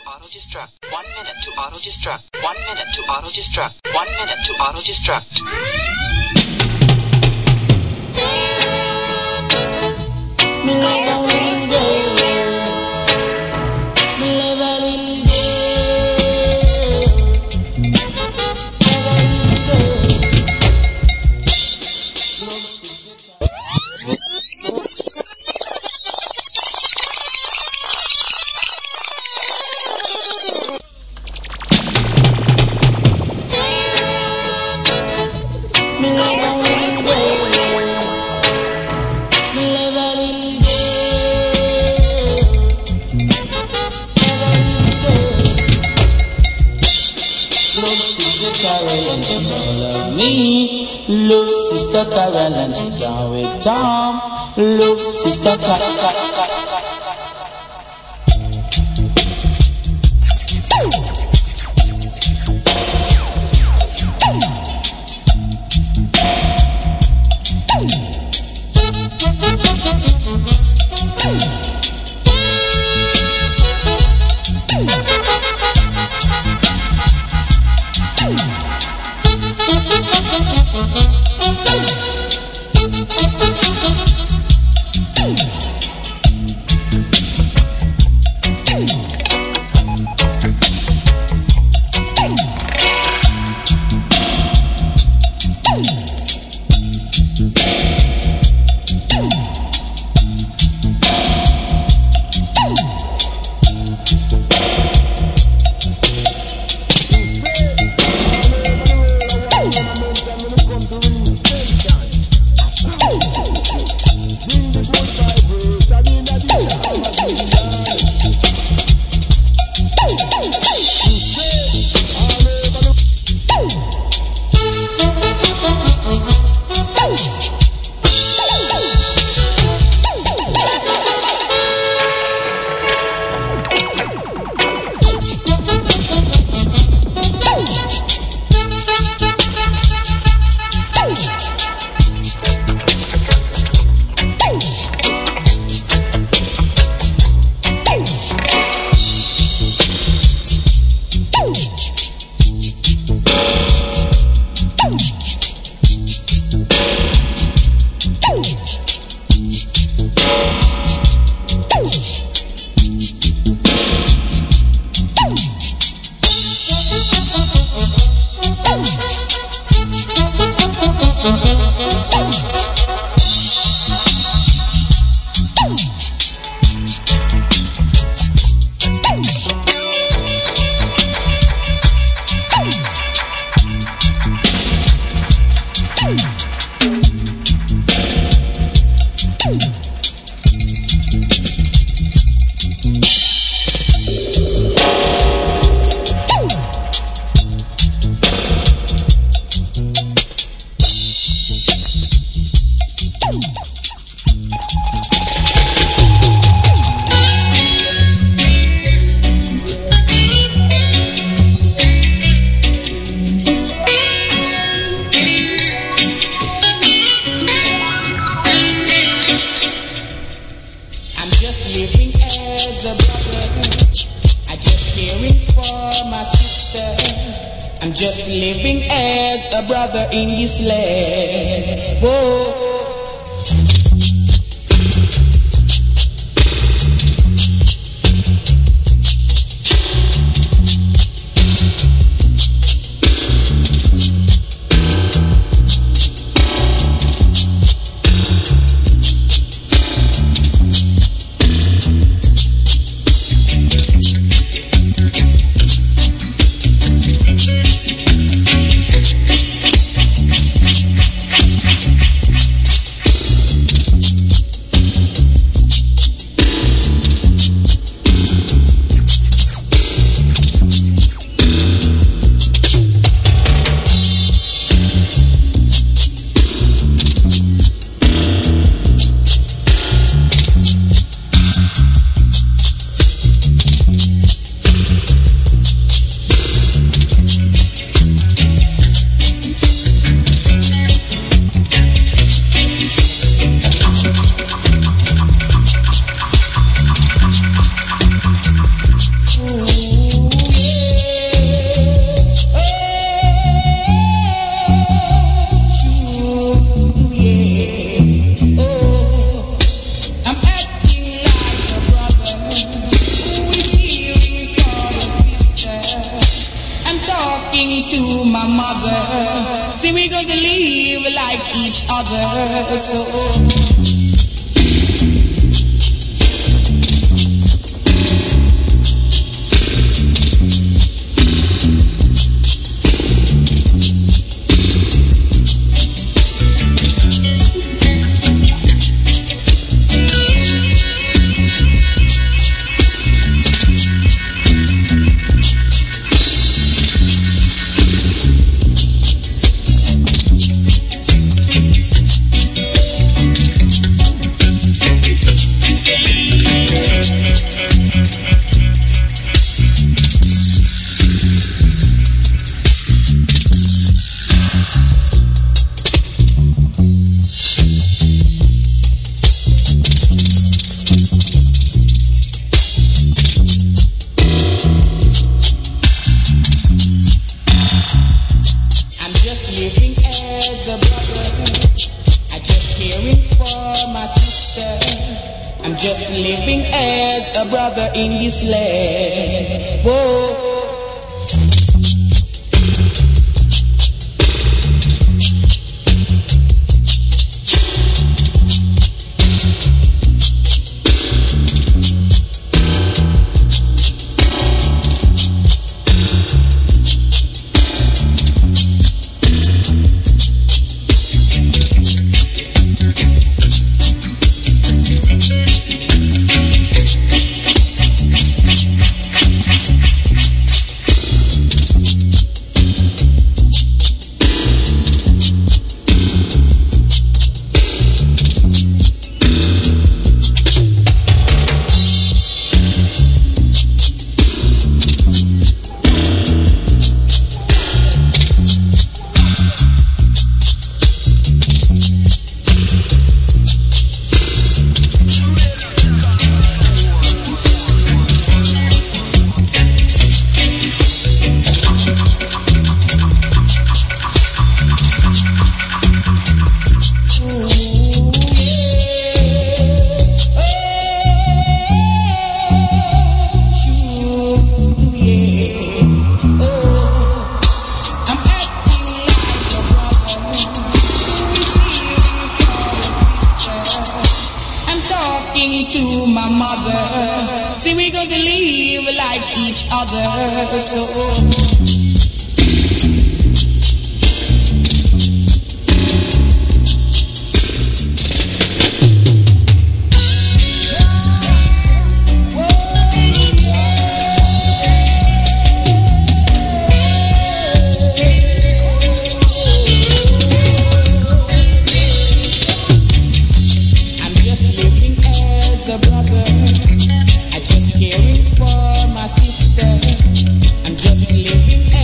auto destruct. 1 minute to auto destruct. 1 minute to auto destruct. 1 minute to auto destruct. Love Sister Carol and she down with Tom. Love Sister Carol. Just living as a brother in this land. Whoa. to my mother. See, we're going to live like each other. So just living as a brother in this land. Whoa. To my mother, see, we going to live like each other. So I'm just caring for my sister. I'm just living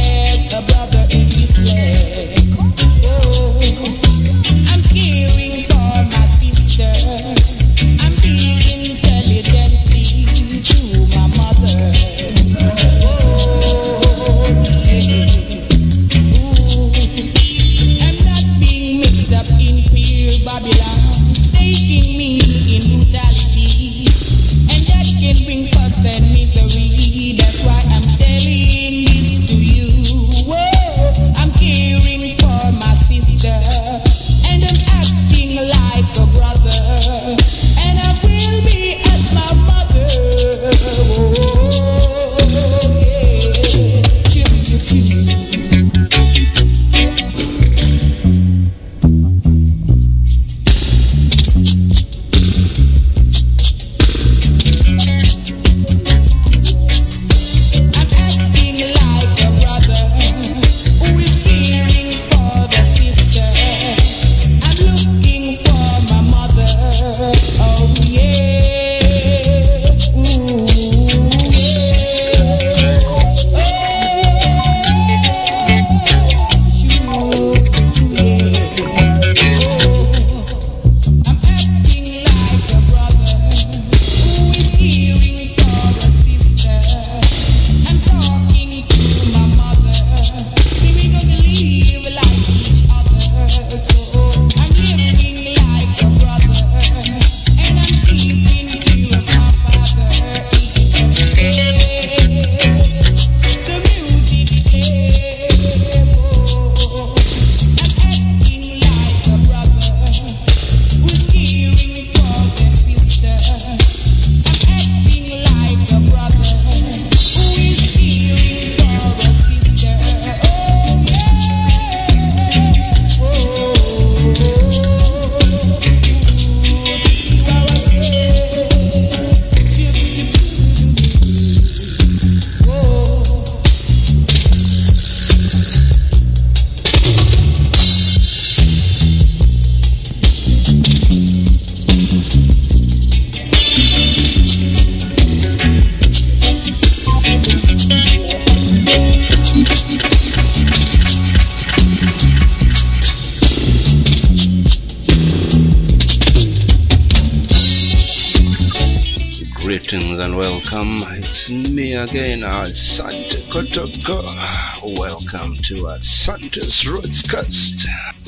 and welcome. It's me again, Asante Kotoko. Welcome to Asante's Roadscast.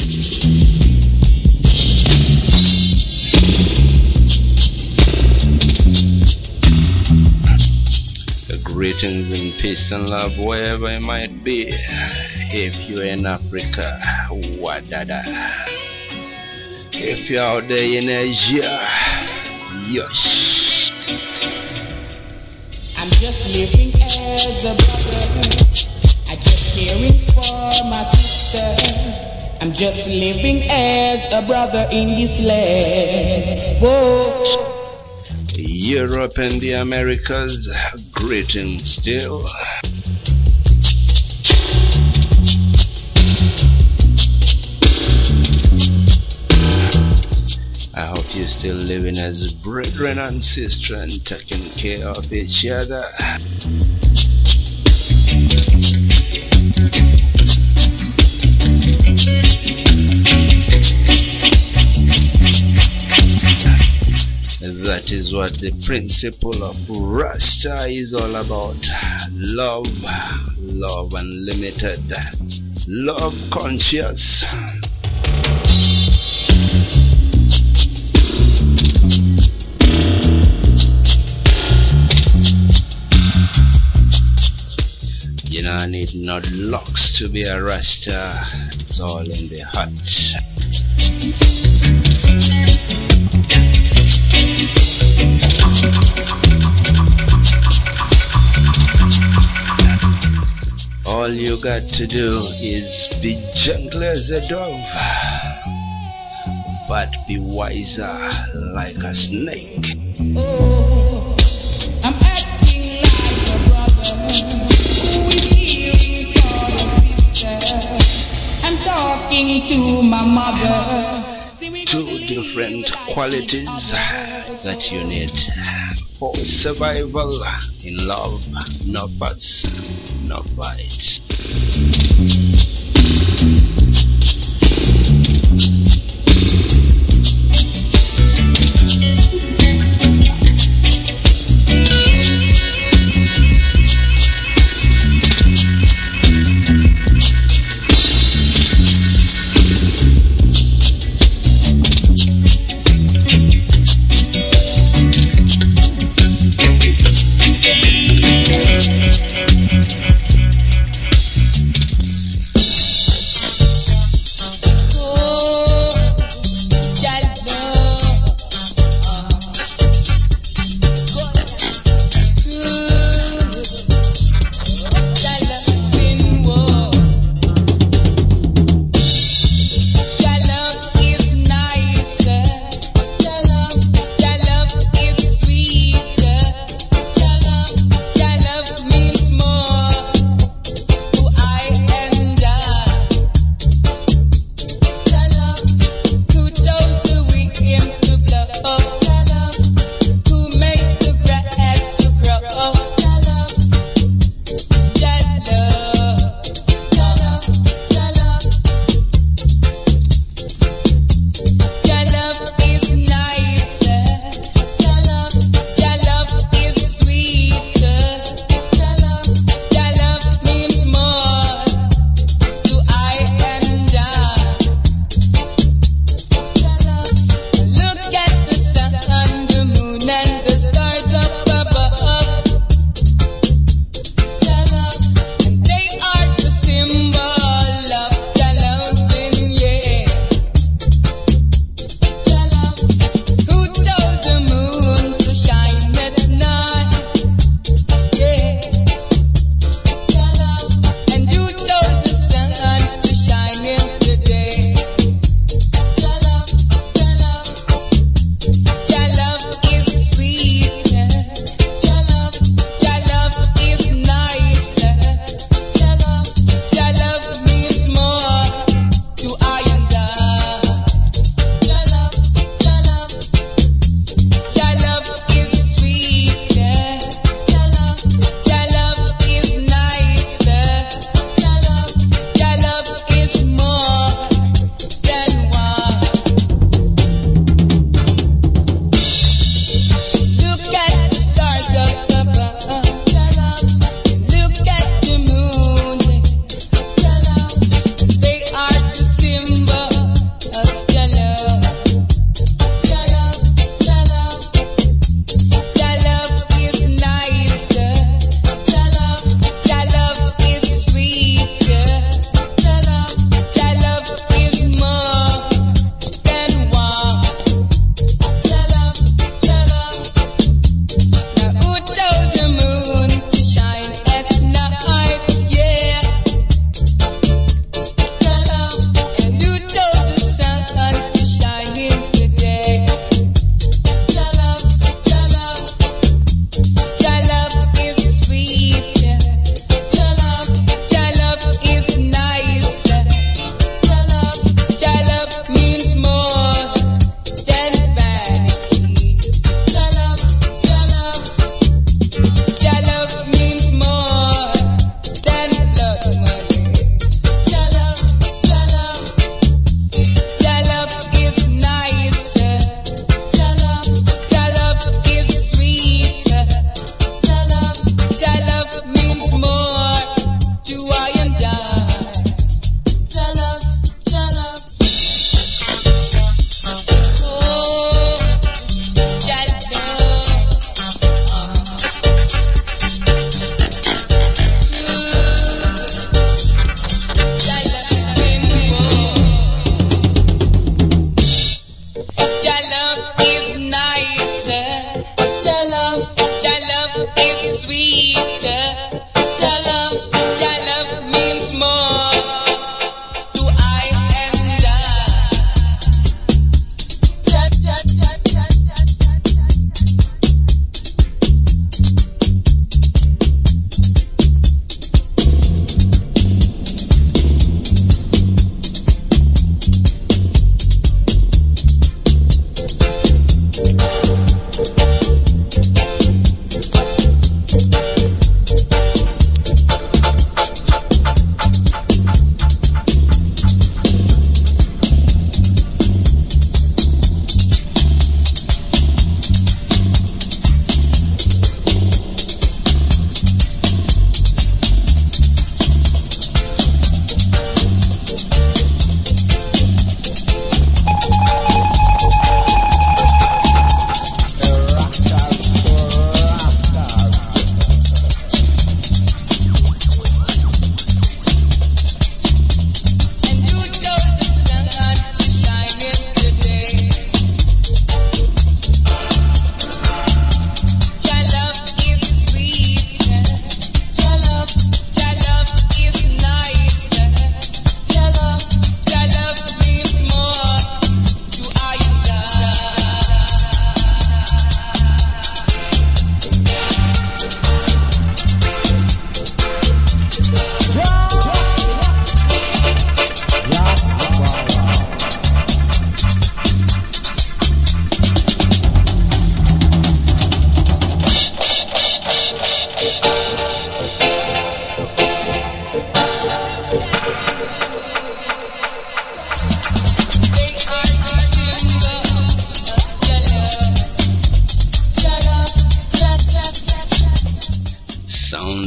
Greetings in peace and love wherever you might be. If you're in Africa, wadada. If you're out there in Asia, yosh. I'm just living as a brother. I just caring for my sister. I'm just living as a brother in this land. Whoa. Europe and the Americas, greetings still. I hope you're still living as brethren and sisters and taking care of each other. That is what the principle of Rasta is all about. Love, love unlimited, love conscious. You know, I need not locks to be a Rasta. It's all in the heart. All you got to do is be gentle as a dove, but be wiser like a snake. Oh, I'm acting like a brother who is hearing for the sister. I'm talking to my mother. Two different qualities that you need for survival in love. No buts, no fights.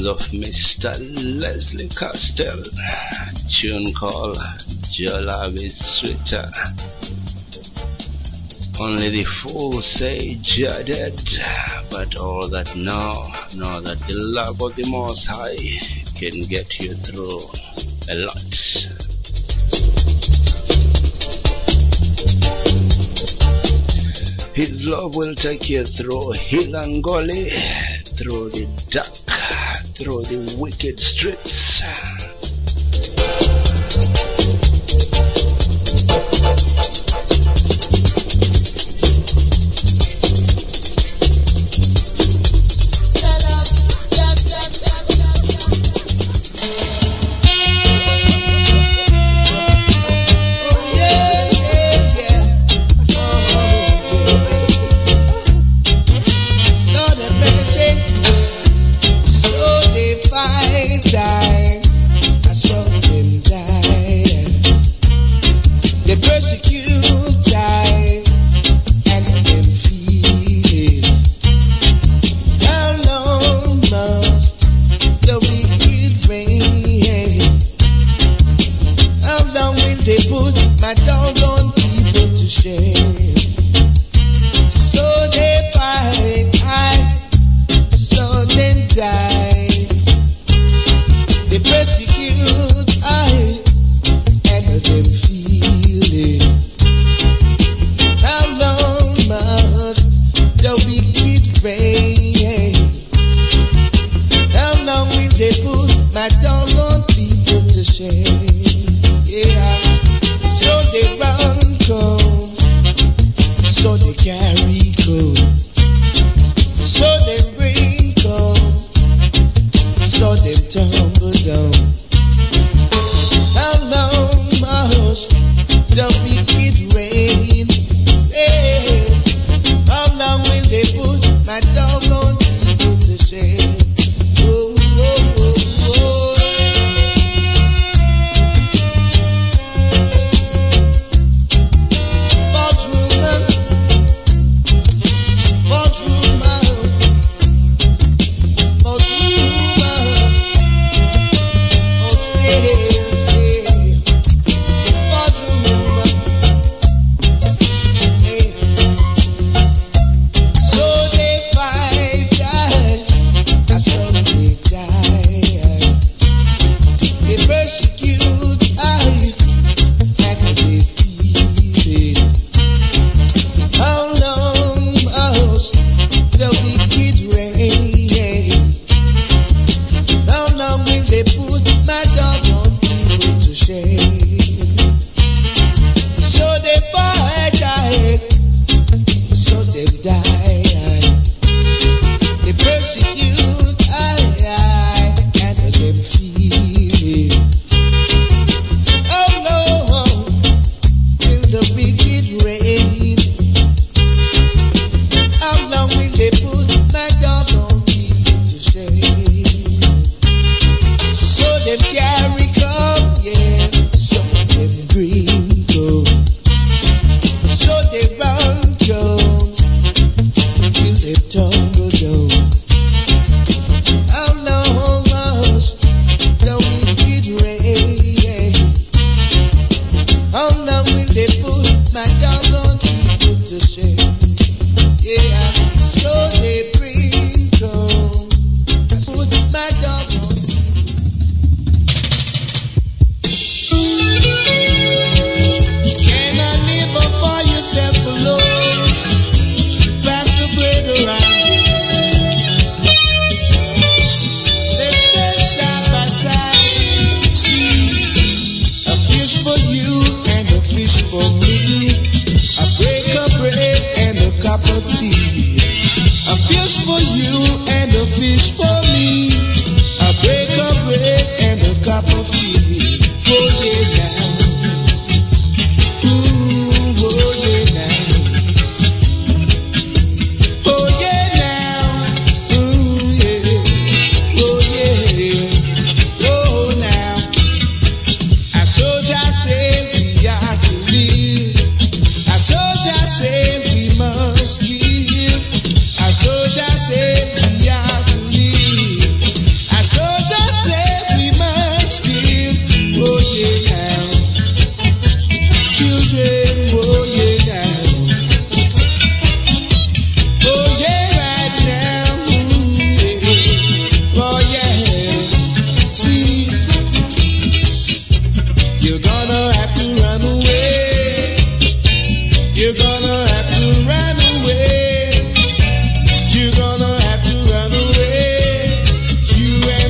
of Mr. Leslie Castell. Tune called Your Love is Sweeter. Only the fools say you're dead, but all that know that the love of the Most High can get you through a lot. His love will take you through hill and gully, through the dark, through the wicked streets.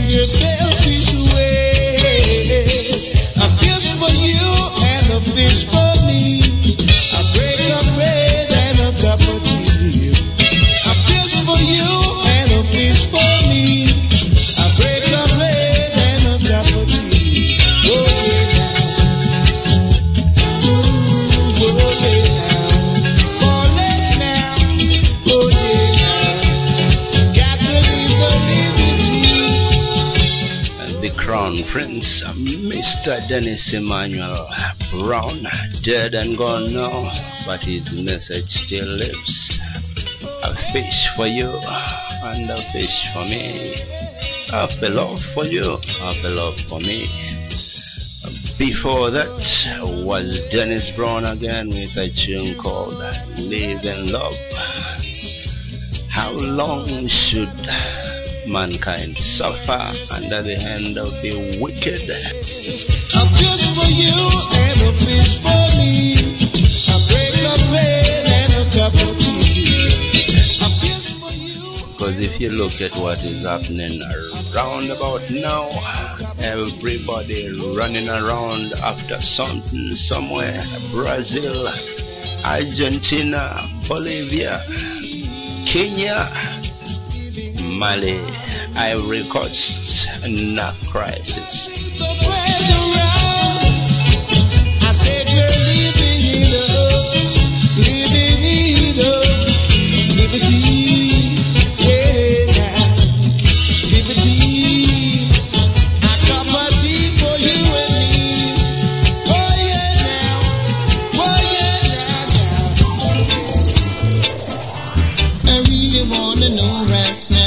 your selfish ways. A fish for you and a fish for me. A break of bread and a cup of tea. A fish for you and a fish for me. A break of bread and a cup of tea. Oh yeah, ooh, oh yeah, oh let's now, oh yeah, got to leave the liberty. And the Crown Prince, Mr. Dennis Emmanuel Brown, dead and gone now, but his message still lives. A fish for you and a fish for me. Half a love for you, half a love for me. Before that was Dennis Brown again with a tune called Live in Love. How long should mankind suffer under the hand of the wicked? A fish for you and a fish for me. A break of bread and a cup of tea. A fish for you. Because if you look at what is happening around about now, everybody running around after something somewhere. Brazil, Argentina, Bolivia, Kenya, Mali, Ivory Coast, not crisis. The bread around. I said you're living it up. Living it up. Liberty. Yeah, now. Liberty. A cup of tea for you and me. Oh yeah now. Oh yeah now. I really wanna know right now.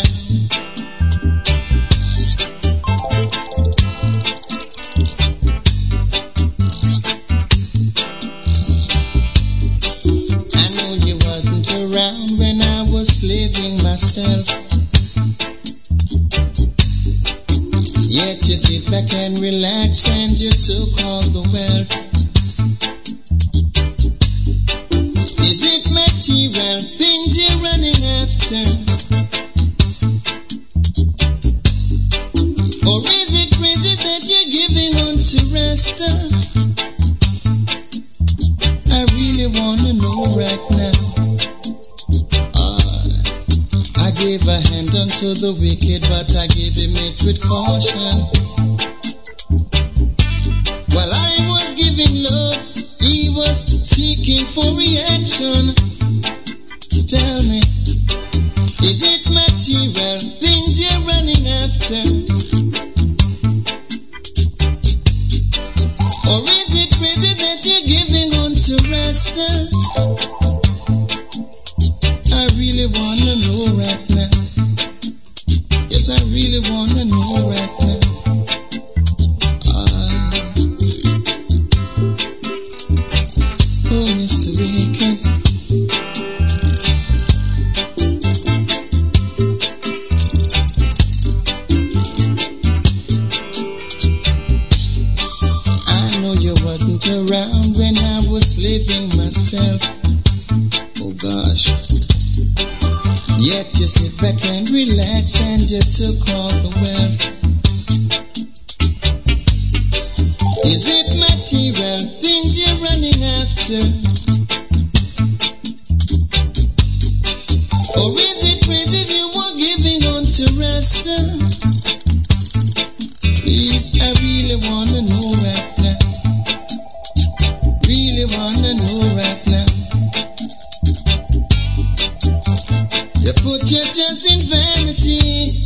I know you wasn't around when I was living myself. Yet you sit back and relax and you took all the wealth. Is it material things you're running after? Or is it crazy that you're giving on to rest? I really wanna know right now. I gave a hand unto the wicked, but I gave him it with caution. While I was giving love, he was seeking for reaction. Tell me, is it material things you're running after? Or is it crazy that you're giving on to rest? I really wanna know right now. Yes, I really wanna know right now. Oh, Mr. Wicked. I know you wasn't around when I was living myself. Oh gosh. Yet you sit back and relax and you took all the wealth. Is it material things you're running after? Or is it praises you were giving on to rest? Please, I really wanna know right now. Really wanna know right now. You put your trust in vanity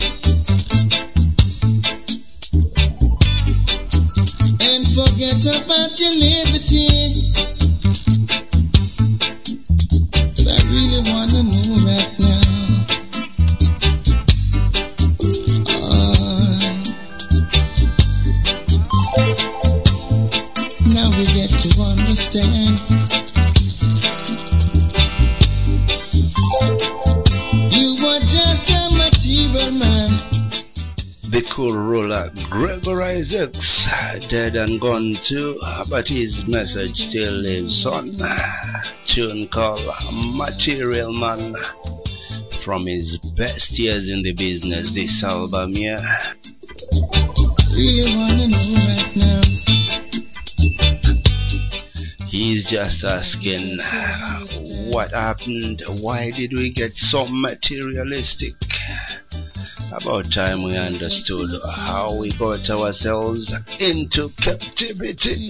and forget about your liberty. But I really wanna know right now. Now we get to understand. You are just a material man. The cool ruler Gregor Isaacs, dead and gone too, but his message still lives on. Tune called Material Man, from his best years in the business, this album here. really wanna know right now. He's just asking, what happened? Why did we get so materialistic? About time we understood how we got ourselves into captivity.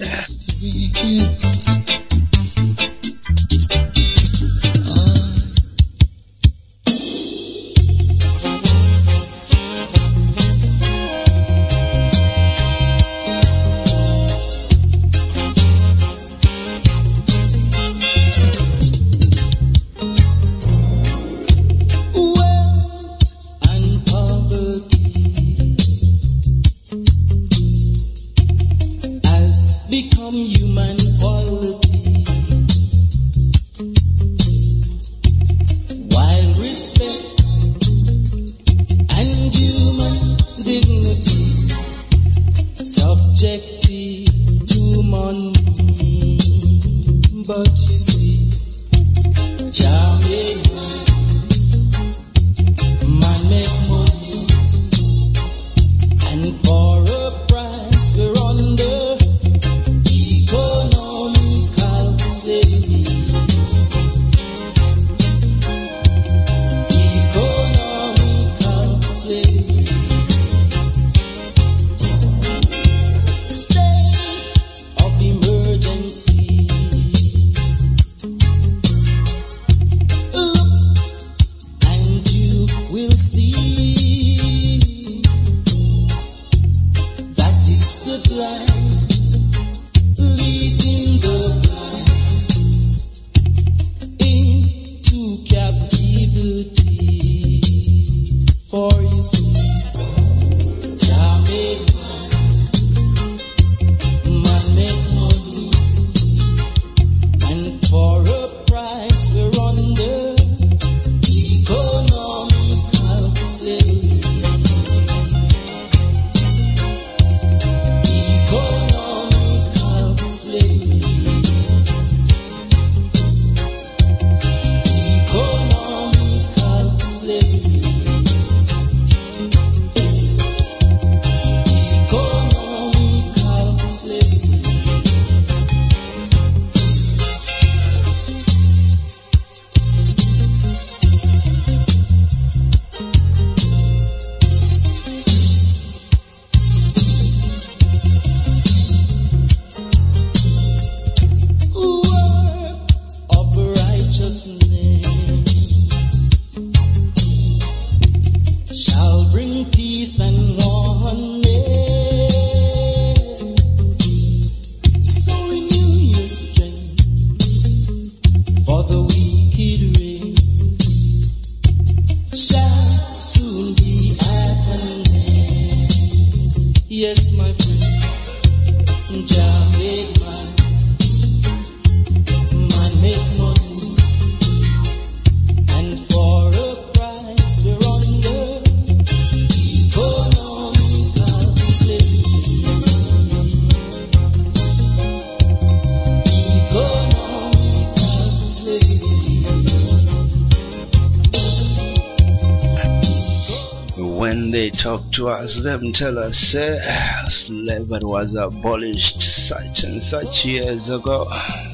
Talk to us, them tell us, say, slavery was abolished such and such years ago,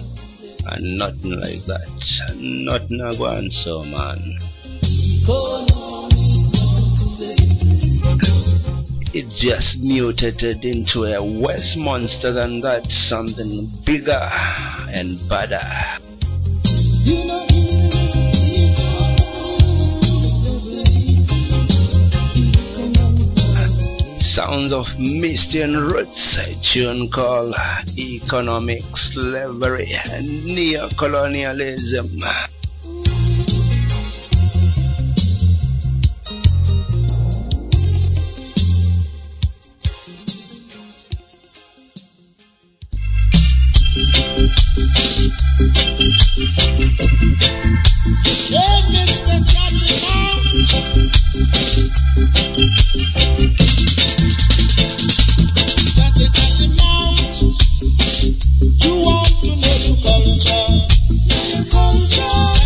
and nothing like that, nothing going so, man. It just mutated into a worse monster than that, something bigger and badder. Sounds of Misty and Roots, a tune called Economic Slavery and Neocolonialism. Hey, Mr. Judge, you want to know the culture,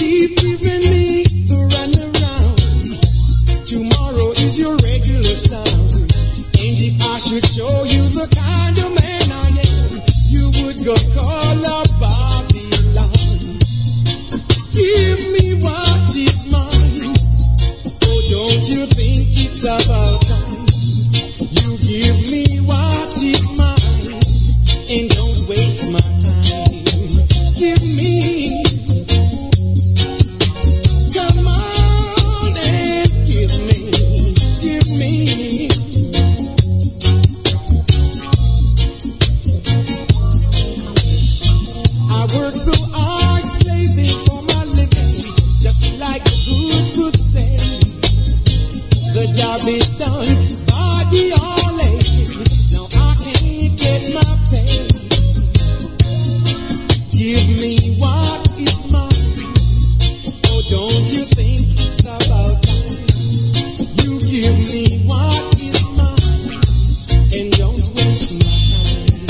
keep giving me the runaround. Tomorrow is your regular sound. And if I should show you the kind of man I am, you would go call up Babylon. Give me what is mine. Oh, don't you think it's about time? You give me what is mine, and don't waste my time. Give me, come on and give me. I work so hard, slaving for my living, just like the good say. The job is done, body all ache. Now I can't get my pay. Give me what is mine. Oh, don't you think it's about time? You give me what is mine, and don't waste my time.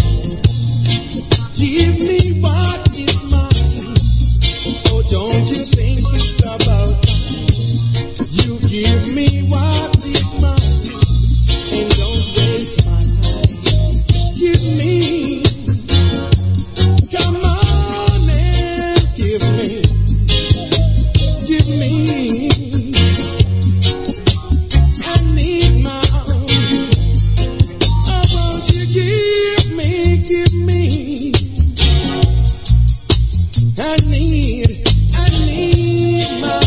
Give me what is mine. Oh, don't you think it's about time? You give me what is mine, and don't waste my time. Give me, come on and give me. Give me, I need my own. Oh, won't you give me, give me. I need my,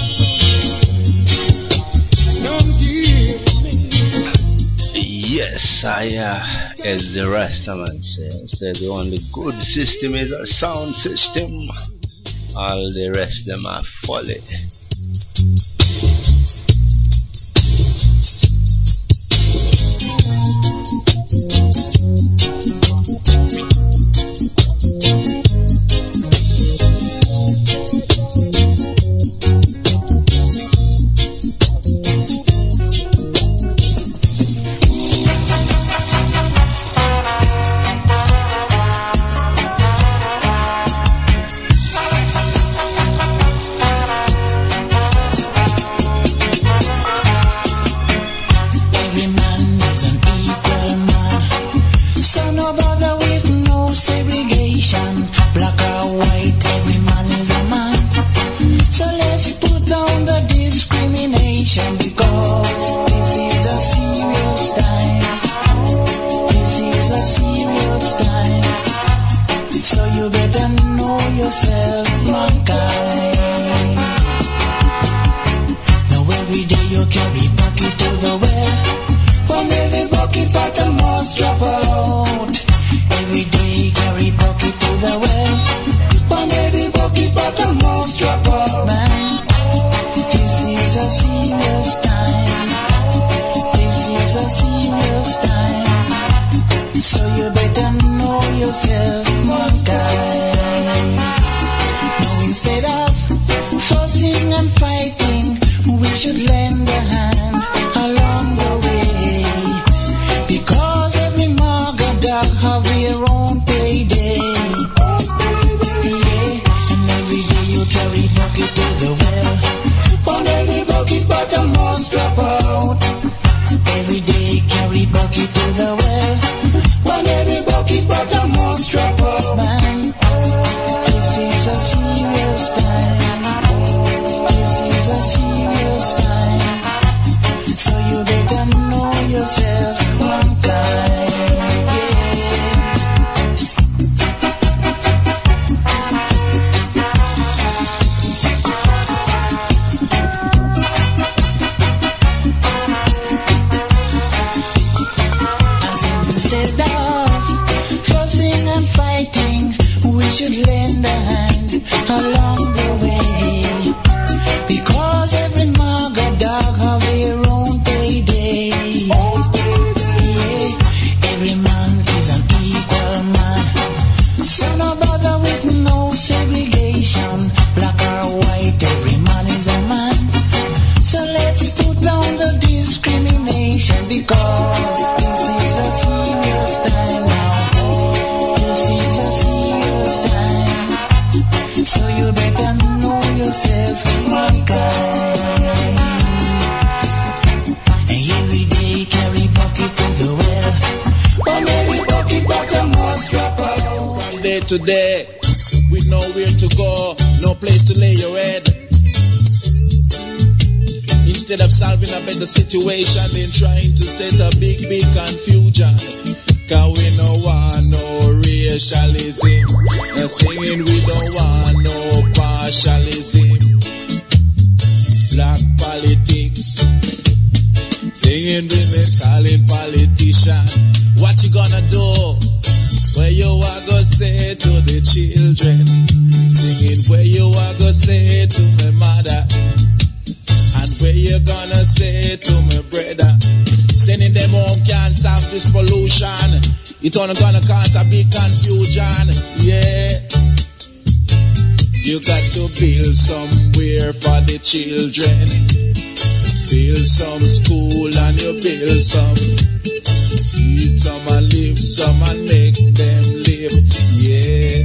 come give me. Yes, as the Rastaman says the only good system is a sound system. All the rest them are folly. Every man is an equal man, so no bother with no segregation. Black or white, every man is a man. So let's put down the discrimination, because this is a serious time. This is a serious time. So you better know yourself, mankind. Now every day you carry bucket to the well. One day the bucket bottom must drop out. Every day carry bucket to the well. One day the bucket bottom must drop out. Man, this is a serious time. This is a serious time. So you better know yourself, mankind. Now instead of fussing and fighting, we should lend a hand along the way, because every mugger dog have their own payday. Yeah, and every day you carry bucket to the well. One day the bucket bottom must drop out. Every day carry bucket to the well. One day the bucket bottom must drop out. Man, this is a serious time. This is a serious time. So you better know yourself, mankind. As instead of fussing and fighting, we should lend a hand along the way, because every mugger dog have their own payday. Yeah, every man is an equal man, so no bother with no segregation. Black or white, every man is a man. So let's put down the discrimination, because this is a serious time now. This is a serious time. So you better know yourself. today, with nowhere to go, no place to lay your head. Instead of solving a better situation, then trying to set a big confusion. Cause we no want no racialism. No singing, we don't want no partialism. Black politics. Singing women calling politician. What you gonna do? Where you are gonna say to the children? Singing where you are gonna say to my mother? And where you gonna say to my brother? Sending them home can't solve this pollution. It's only gonna cause a big confusion. Yeah. You got to build somewhere for the children. Build some school and you build some. Eat some and live some and make them live. Yeah.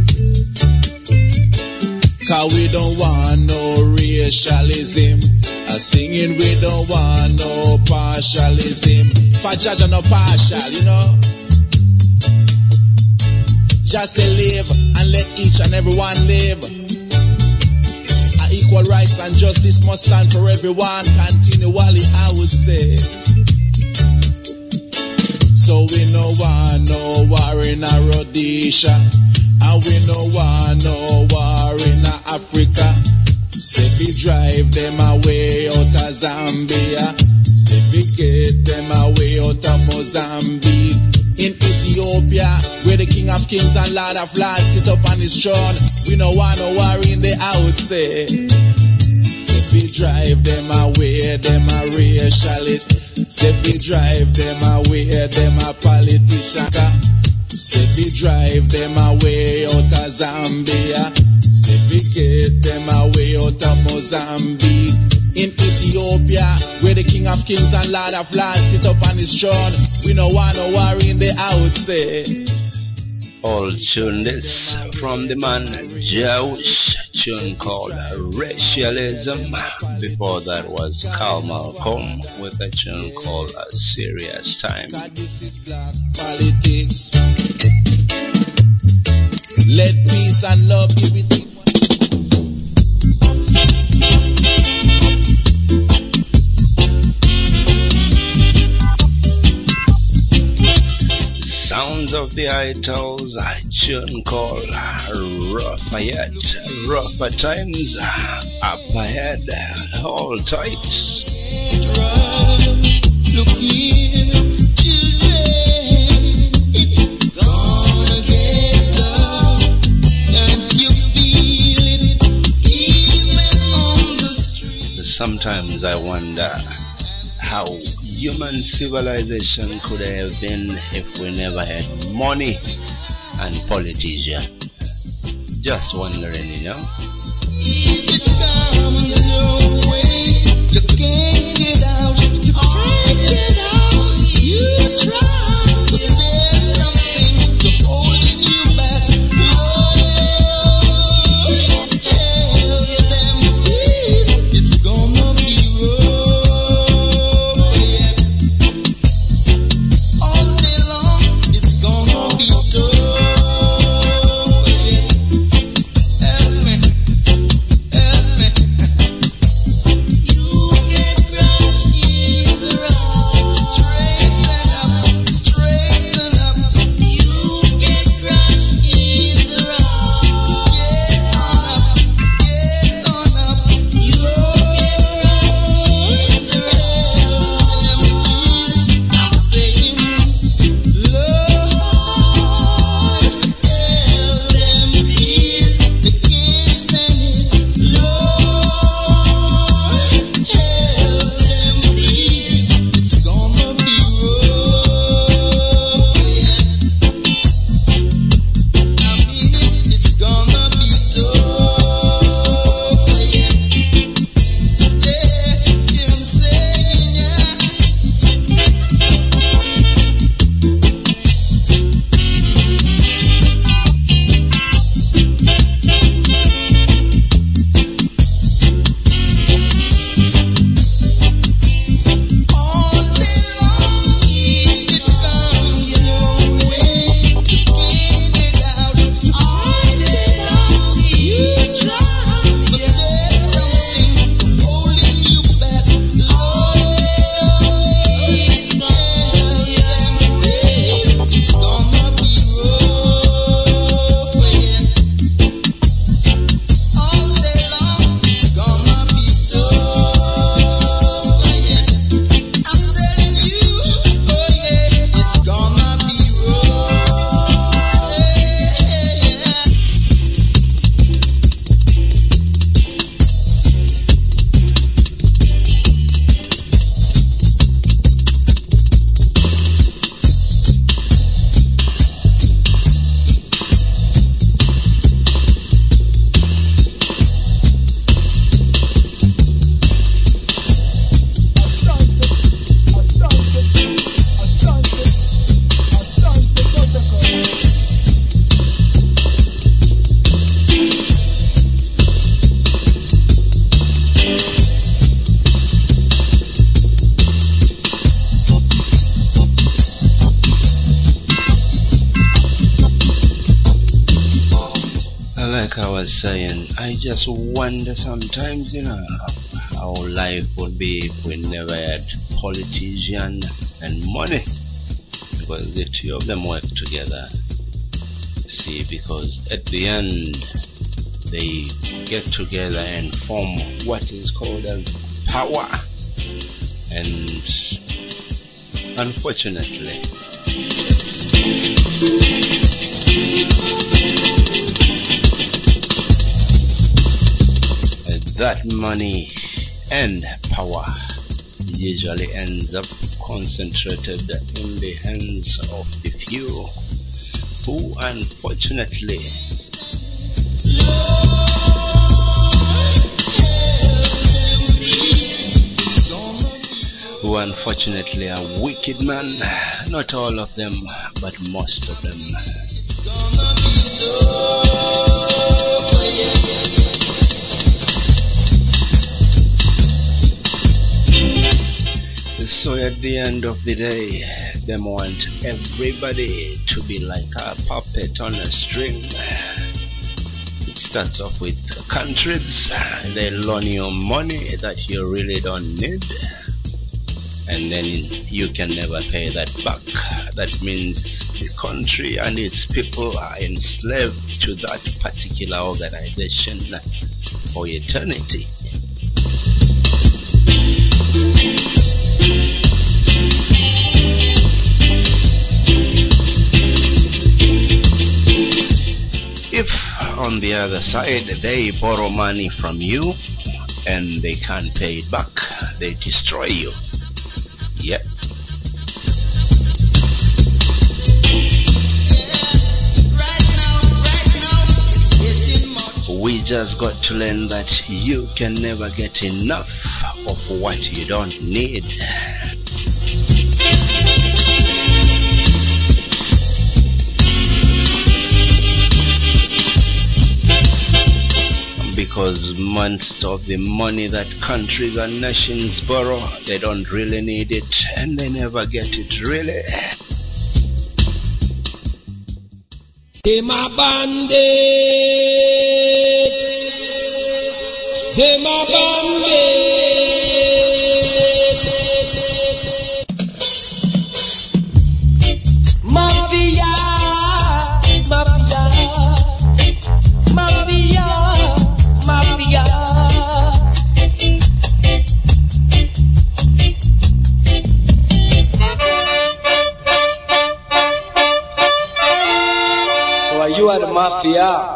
Cause we don't want no racialism. A singing we don't want no partialism. For judge no partial, you know. Just say live and let each and everyone live. Equal rights and justice must stand for everyone. Continually I would say. So we no want no war in Rhodesia, and we no want no war in Africa. Say we drive them away out of Zambia. Say we get them away out of Mozambique. In Ethiopia, where the King of Kings and Lord of Lords sit up on his throne, we no want no war in the outside. Say we drive them away, them a racialist. Say we drive them away, them a politician. Say we drive them away out of Zambia. Say we get them away out of Mozambique. In Ethiopia, where the King of Kings and Lord of Lords sit up on his throne, we no want no war in the outside. All tune this from the man Jawush, tune called Racialism. Before that was Carl Malcolm with a tune called A Serious Time. This is black politics. Let peace and love give it. Sounds of the Itals, a tune called Lafayette. Rougher times up ahead, hold tight. Look here, children, it's gonna get tough, and you feel it even on the street. Sometimes I wonder how human civilization could have been if we never had money and politicians. Just wondering, you know. It comes your way, you can't get out, you can't get out, you try, but there's something holding you back. Lord, tell them please, it's gonna be rough, yeah. All day long, it's gonna be tough, yeah. Help me, help me. Like I was saying, I just wonder sometimes, how life would be if we never had politician and money, because the two of them work together. See, because at the end they get together and form what is called as power, and unfortunately that money and power usually ends up concentrated in the hands of the few, who unfortunately are wicked men. Not all of them, but most of them. So at the end of the day, they want everybody to be like a puppet on a string. It starts off with countries. They loan you money that you really don't need, and then you can never pay that back. That means the country and its people are enslaved to that particular organization for eternity. If on the other side they borrow money from you and they can't pay it back, they destroy you. Yep. We just got to learn that you can never get enough of what you don't need. Because most of the money that countries and nations borrow, they don't really need it, and they never get it really. They my bandit, they my bandit. Mafia, mafia, mafia, mafia. So you are the mafia.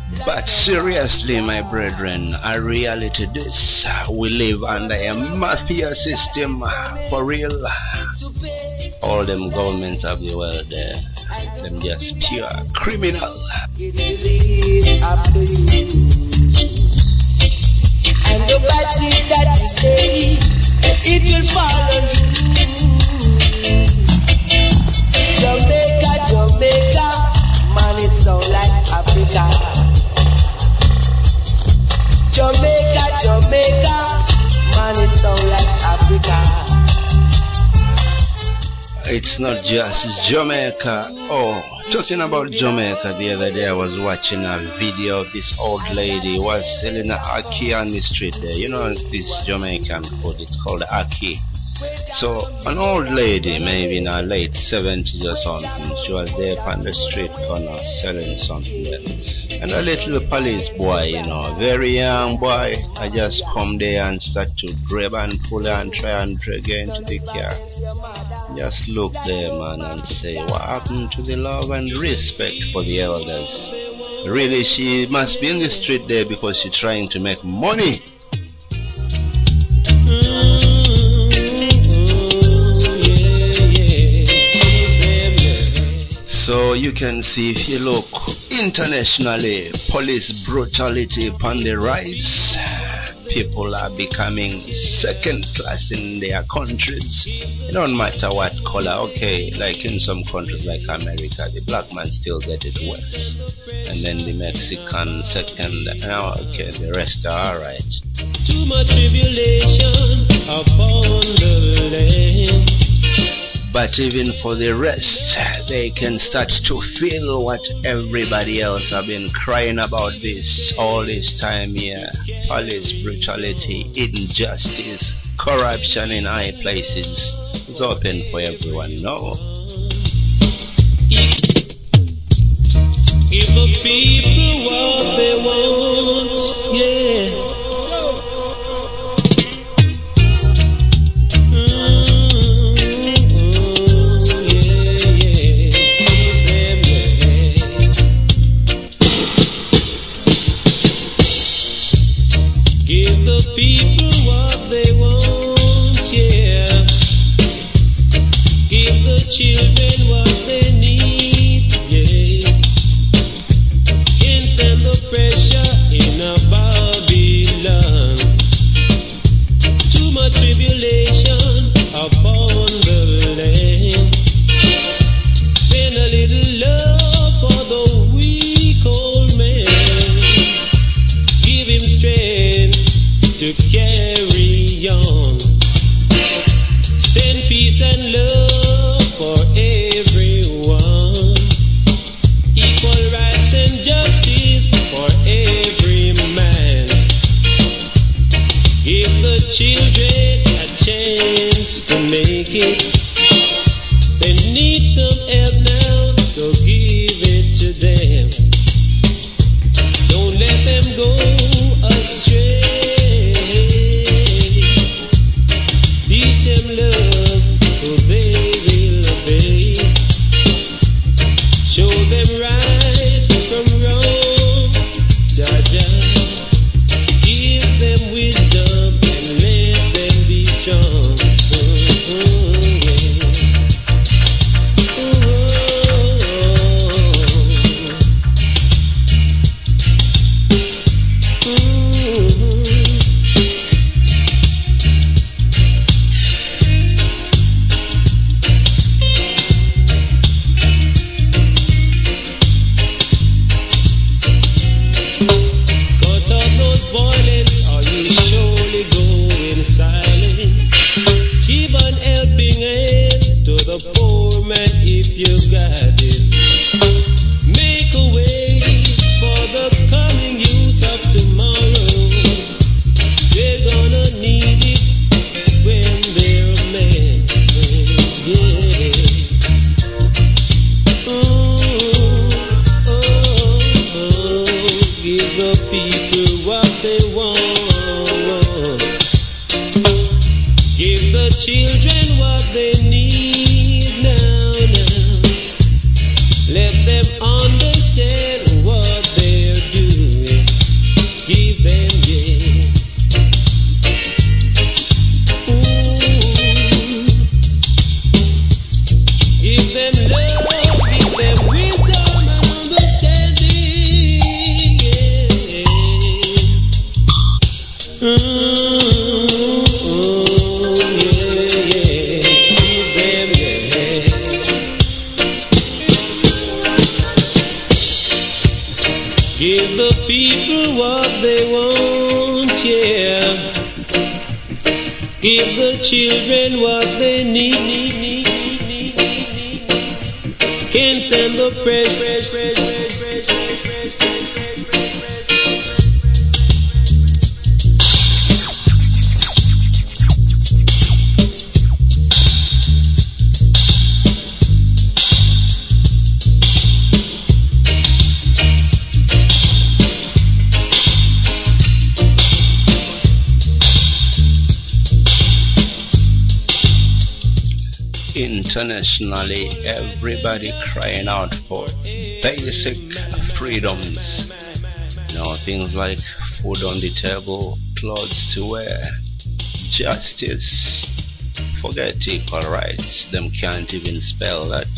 But seriously, my brethren, a reality this. We live under a mafia system, for real. All them governments of the world, them just pure criminal. Up to you. And the bad thing that you say, it will follow you. Jamaica, Jamaica, man, it sound like Africa. Jamaica, Jamaica, man, it sound like Africa. It's not just Jamaica. Oh, talking about Jamaica, the other day I was watching a video of this old lady was selling an ackee on the street there. You know this Jamaican food, it's called ackee. So an old lady, maybe in her late 70s or something, she was there on the street corner selling something there. And a little police boy, you know, very young boy, I just come there and start to grab and pull and try and get into the car. Just look there, man, and say, what happened to the love and respect for the elders? Really, she must be in the street there because she's trying to make money. So you can see, if you look internationally, police brutality upon the rise. People are becoming second class in their countries. It don't matter what color. Okay, like in some countries like America, the black man still get it worse, and then the Mexican second. Now, okay, the rest are alright. Too much tribulation upon the land. But even for the rest, they can start to feel what everybody else have been crying about this all this time here. Police brutality, injustice, corruption in high places. It's open for everyone, no? Give the people what they want, yeah. People what they want, yeah. Give the children what they need, yeah. Can't stand the pressure in a Babylon. Too much tribulation upon the land. Send a little love for the weak old man. Give him strength to carry on. Send peace and love for everyone. Equal rights and justice for every man. Give the children a chance to make it. They need some help now, so give it to them. Don't let them go astray. Teach them love so they will obey. Show them right from wrong. Jaja, give them wisdom and let them be strong. You got it. Make a way for the coming youth of tomorrow. They're gonna need it when they're a man. Yeah. Give the people what they want. Give the children what they need now. Let them understand what they're doing. give children what they need. Can't stand the pressure. Internationally, everybody crying out for basic freedoms. You know, things like food on the table, clothes to wear, justice. Forget equal rights, them can't even spell that.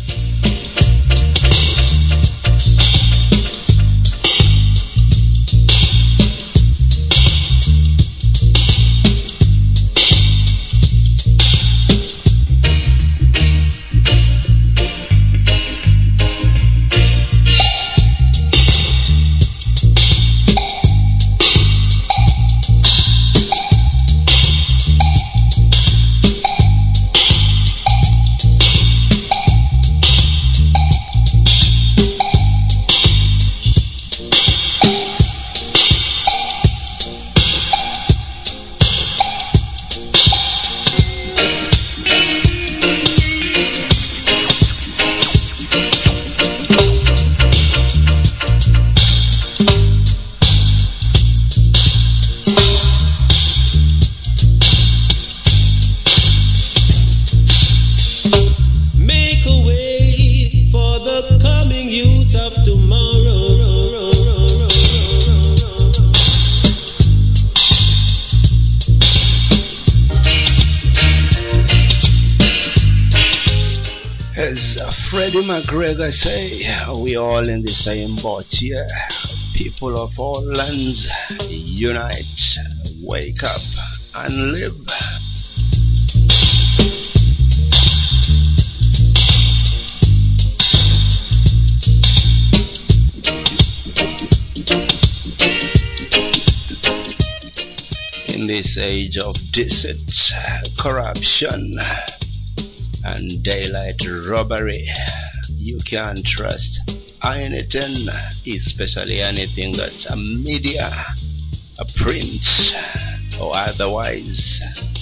McGregor say, we all in the same boat here. People of all lands, unite, wake up and live. In this age of deceit, corruption, and daylight robbery, you can't trust anything, especially anything that's a media, a print, or otherwise.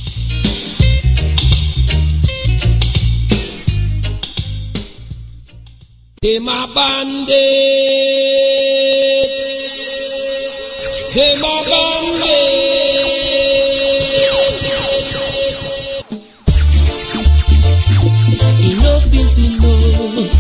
They my bandits, they my bandits. Enough is enough.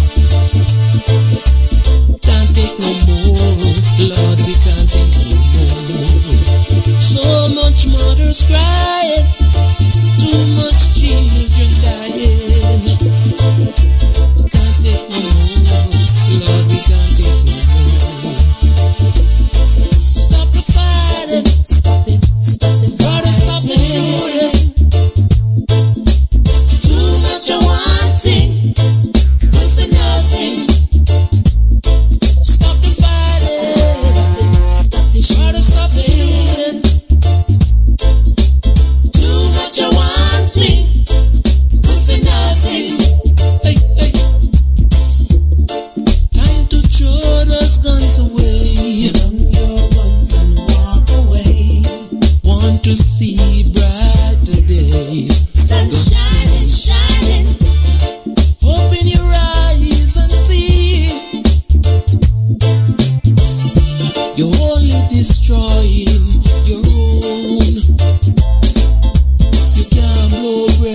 Can't take no more, Lord, we can't take no more. So much mothers crying, too much children dying. We can't take no more, Lord, we can't take no more. Stop the fighting, stop it, brother, stop the shooting. Too much of one thing, good for nothing. Stop the shooting. Too much of one thing, good for nothing. Hey, hey. Time to throw those guns away. Throw your guns and walk away. Want to see brighter days. Sun shining, shining. Open your eyes and see. You're only destroying your own. You can't blow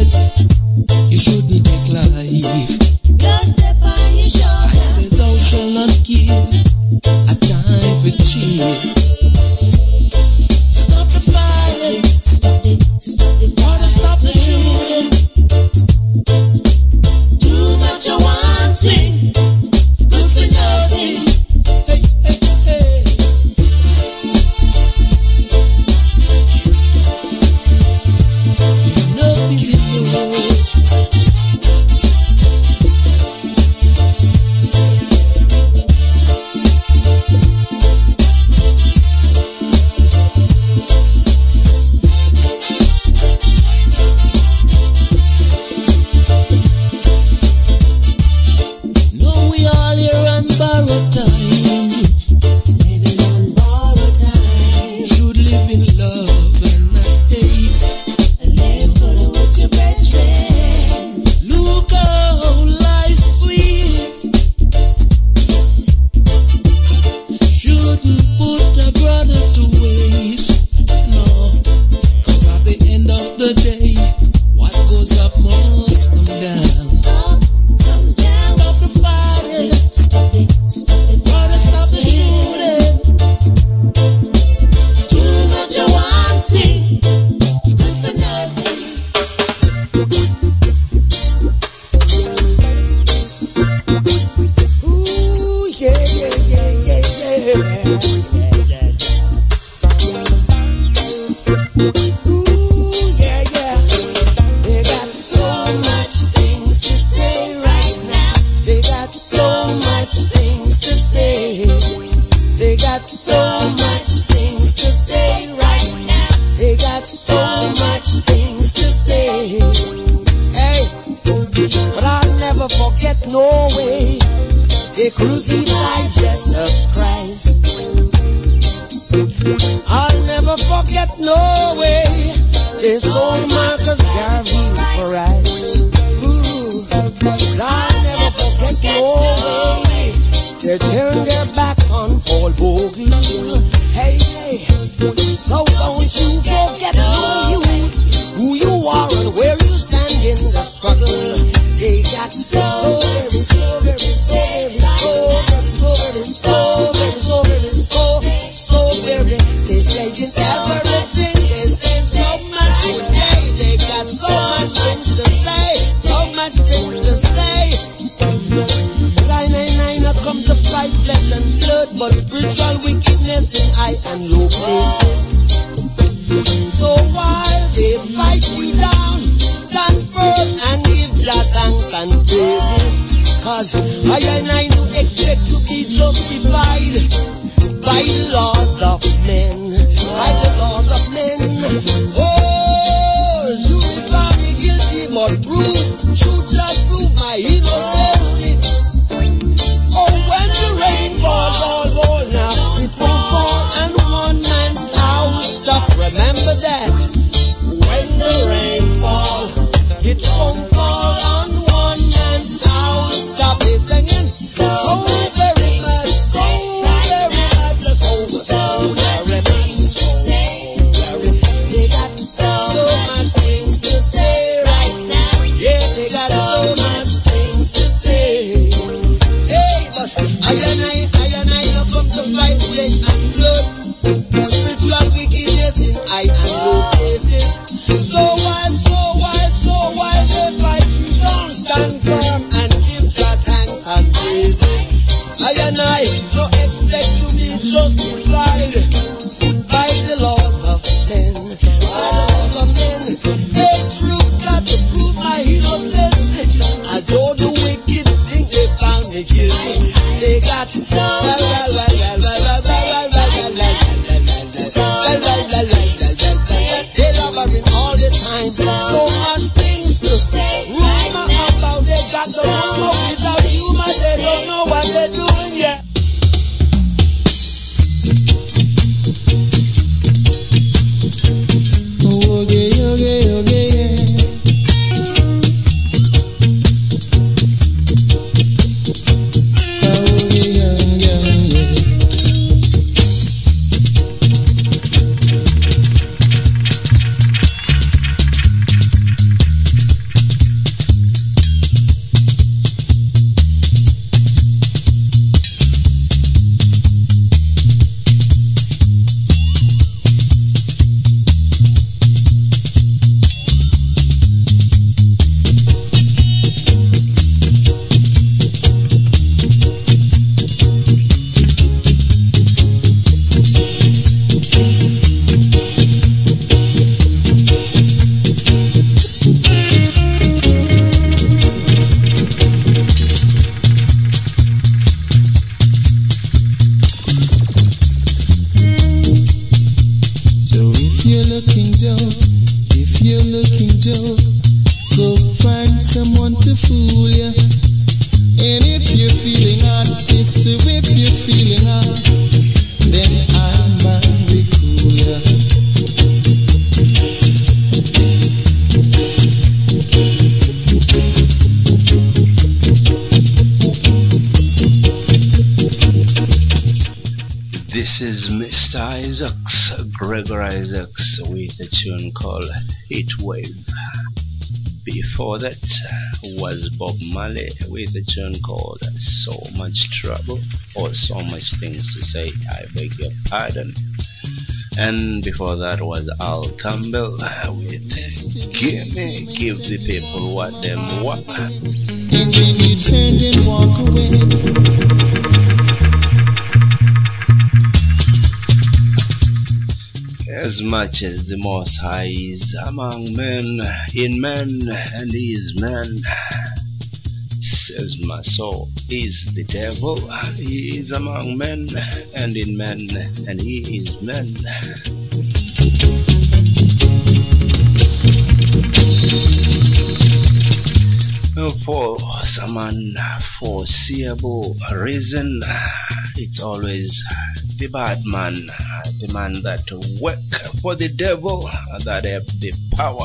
Ooh, yeah, yeah, yeah, yeah, yeah. Ooh, yeah, yeah. They got so much things to say right now. They got so much things to say. They got so much things to say right now. They got so much things to say. Hey, but I'll never forget no way they crucified Jesus Christ. I'll never forget no way they sold Marcus Garvey for rice. Ooh, I'll never forget no way they turned their back on Paul Bogle. Hey, hey, so don't you forget who you are and where you stand in the struggle. They got so very, so very, so very, so very, so very, so very, so very. They say in everything, they say so much today. They got so much things to say, so much things to say. But I not come to fight flesh and blood, but spiritual wickedness in high and low places. So while they fight you down, stand firm and give Jah thanks and praises. Cause I do expect to be justified by the laws of men, by the laws of men. Oh, you found me guilty, but true Jah prove my innocence. Oh, when the rain falls all now, it won't fall and one man's house stop. Remember that. When the rain falls, it won't fall on one man's house stop. They're singing so very much, so very much, so very much, so very. They got so much things to say right now. Yeah, they got so much things to say. Hey, but I and I don't come to fight flesh and blood. Spiritual wickedness in high and low places. So while they fight you down, stand firm and give Jah thanks and praises. I and I don't expect to be justified by the laws of men, by the laws of men. Hey, truth got to prove my innocence. Although the wicked think they found me guilty, they got they laboring all the time. So much things to say. Rumor about they got the rumor without humor. They don't know what they're doing yet. Oh, okay, yeah. This is Mr. Isaacs, Gregor Isaacs, with a tune called Heatwave. Before that was Bob Marley with a tune called So Much Trouble, or So Much Things to Say, I beg your pardon. And before that was Al Campbell with Give the people what them want. And then you turned and walk away. As much as the Most High is among men, in men, and he is man, says my soul, is the devil. He is among men, and in men, and he is man. For some unforeseeable reason, it's always the bad man, the man that work for the devil, that have the power.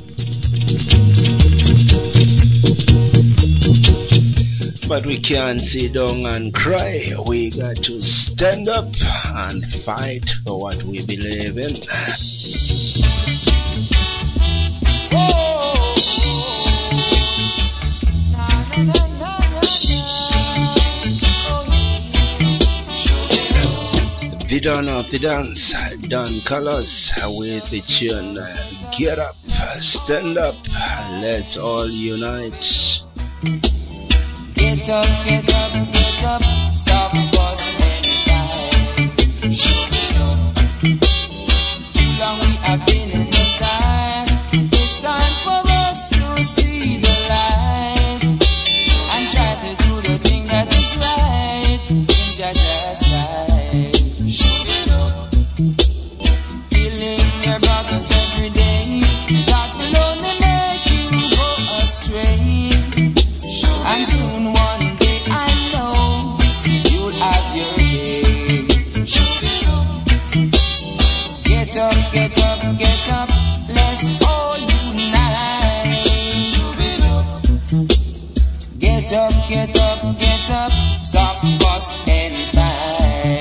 But we can't sit down and cry. We got to stand up and fight for what we believe in. The dawn of the dance, Don Colors with the tune. Get up, stand up, let's all unite. Get up, get up, get up, stop busting time. Too long we have been in the dark. It's time for us to see the light and try to do the thing that is right in Jaja's sight. Killing your brothers every day, that will only make you go astray. And soon one day I know you'll have your day. Get up, get up, get up, let's all unite. Get up, get up, get up, stop fuss and fight.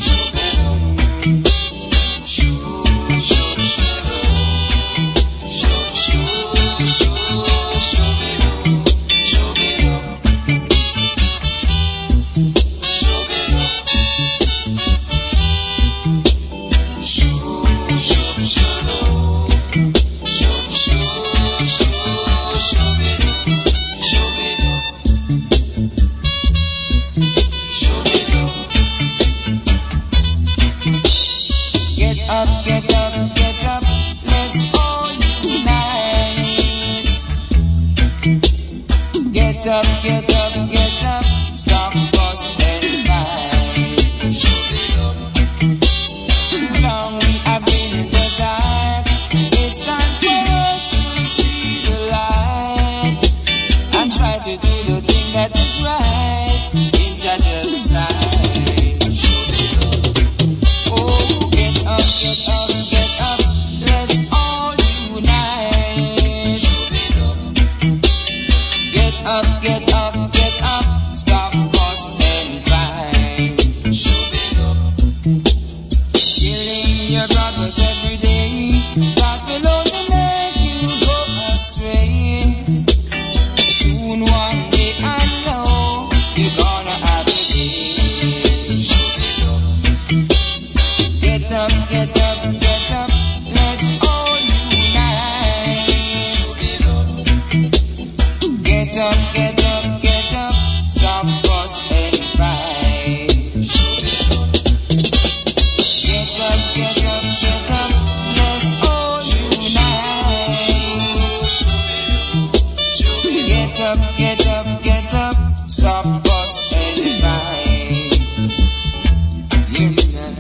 Get up, get up, get up, stop fuss and fight. Too long we have been in the dark. It's time for us to see the light and try to do the thing that is right in Jaja's sight. Oh, get up, get up, get up, let's all unite. Get up, get up, get up, stop fuss and fight. Killing your brothers every day, that will only make you go astray. Soon one day I know you're gonna have a day. Get up, get up, get up, let's all unite. Get up, get up, get up, stop fuss and fight. Get up, get up, get up, let's all unite. Get up, get up, get up, stop fuss and fight. Hear me now.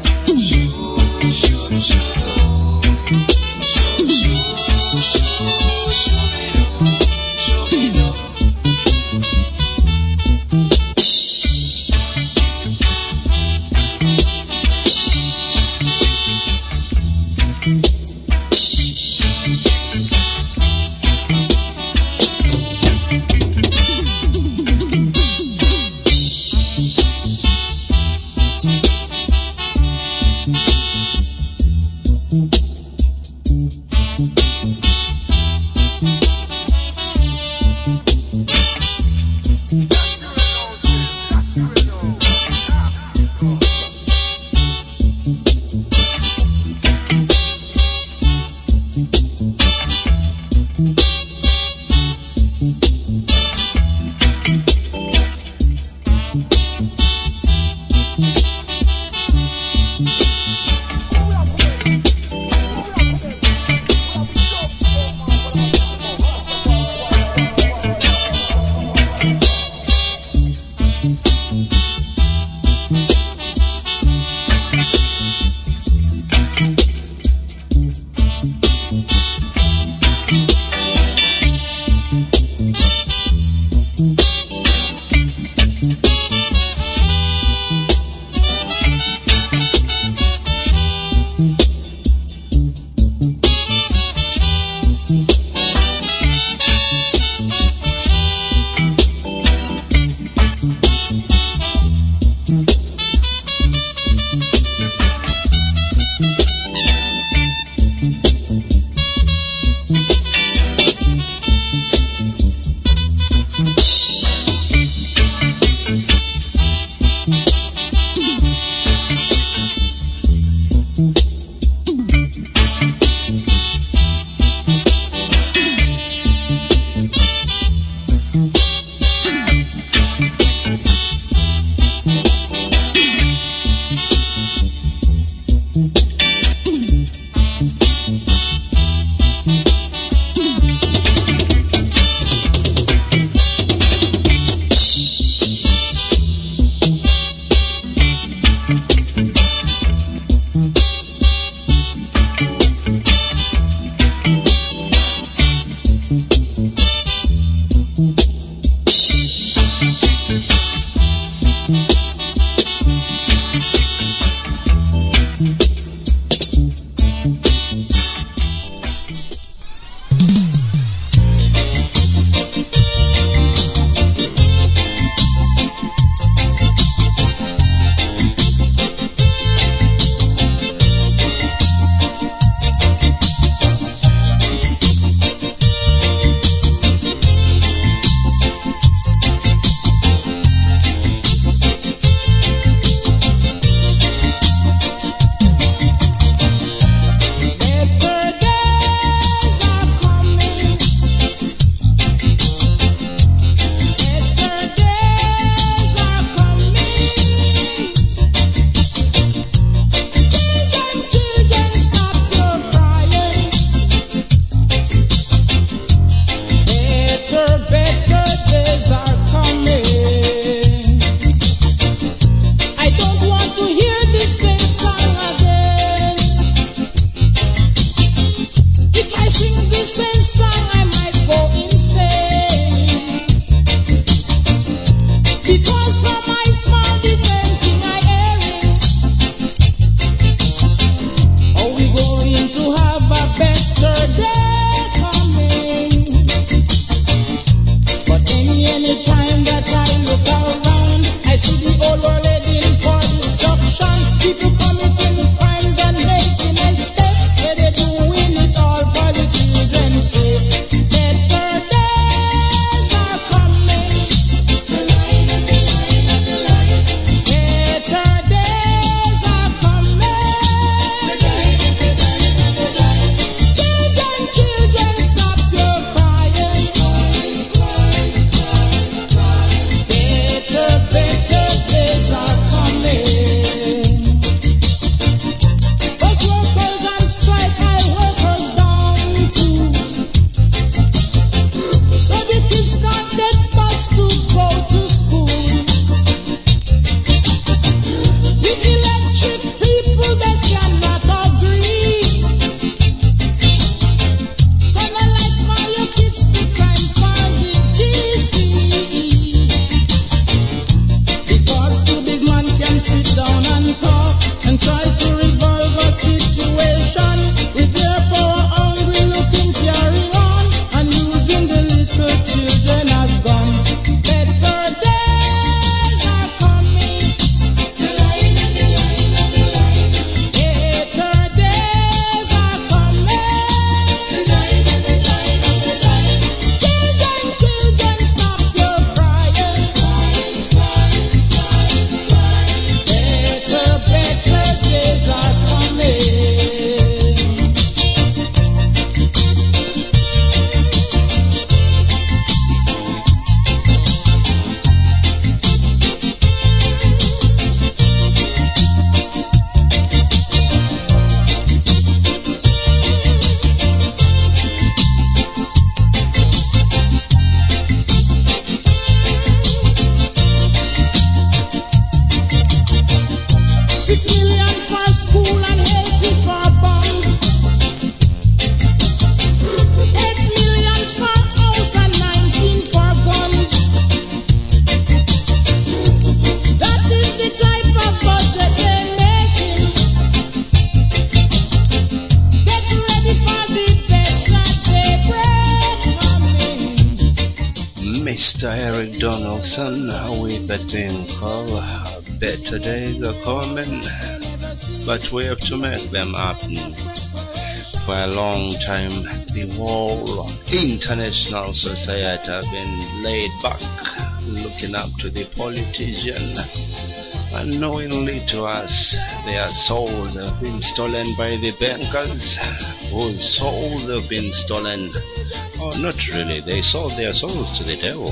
Mr. Eric Donaldson, we've been called better days are coming, but we have to make them happen. For a long time, the whole international society have been laid back, looking up to the politician. Unknowingly to us, their souls have been stolen by the bankers, whose souls have been stolen. Oh, not really. They sold their souls to the devil.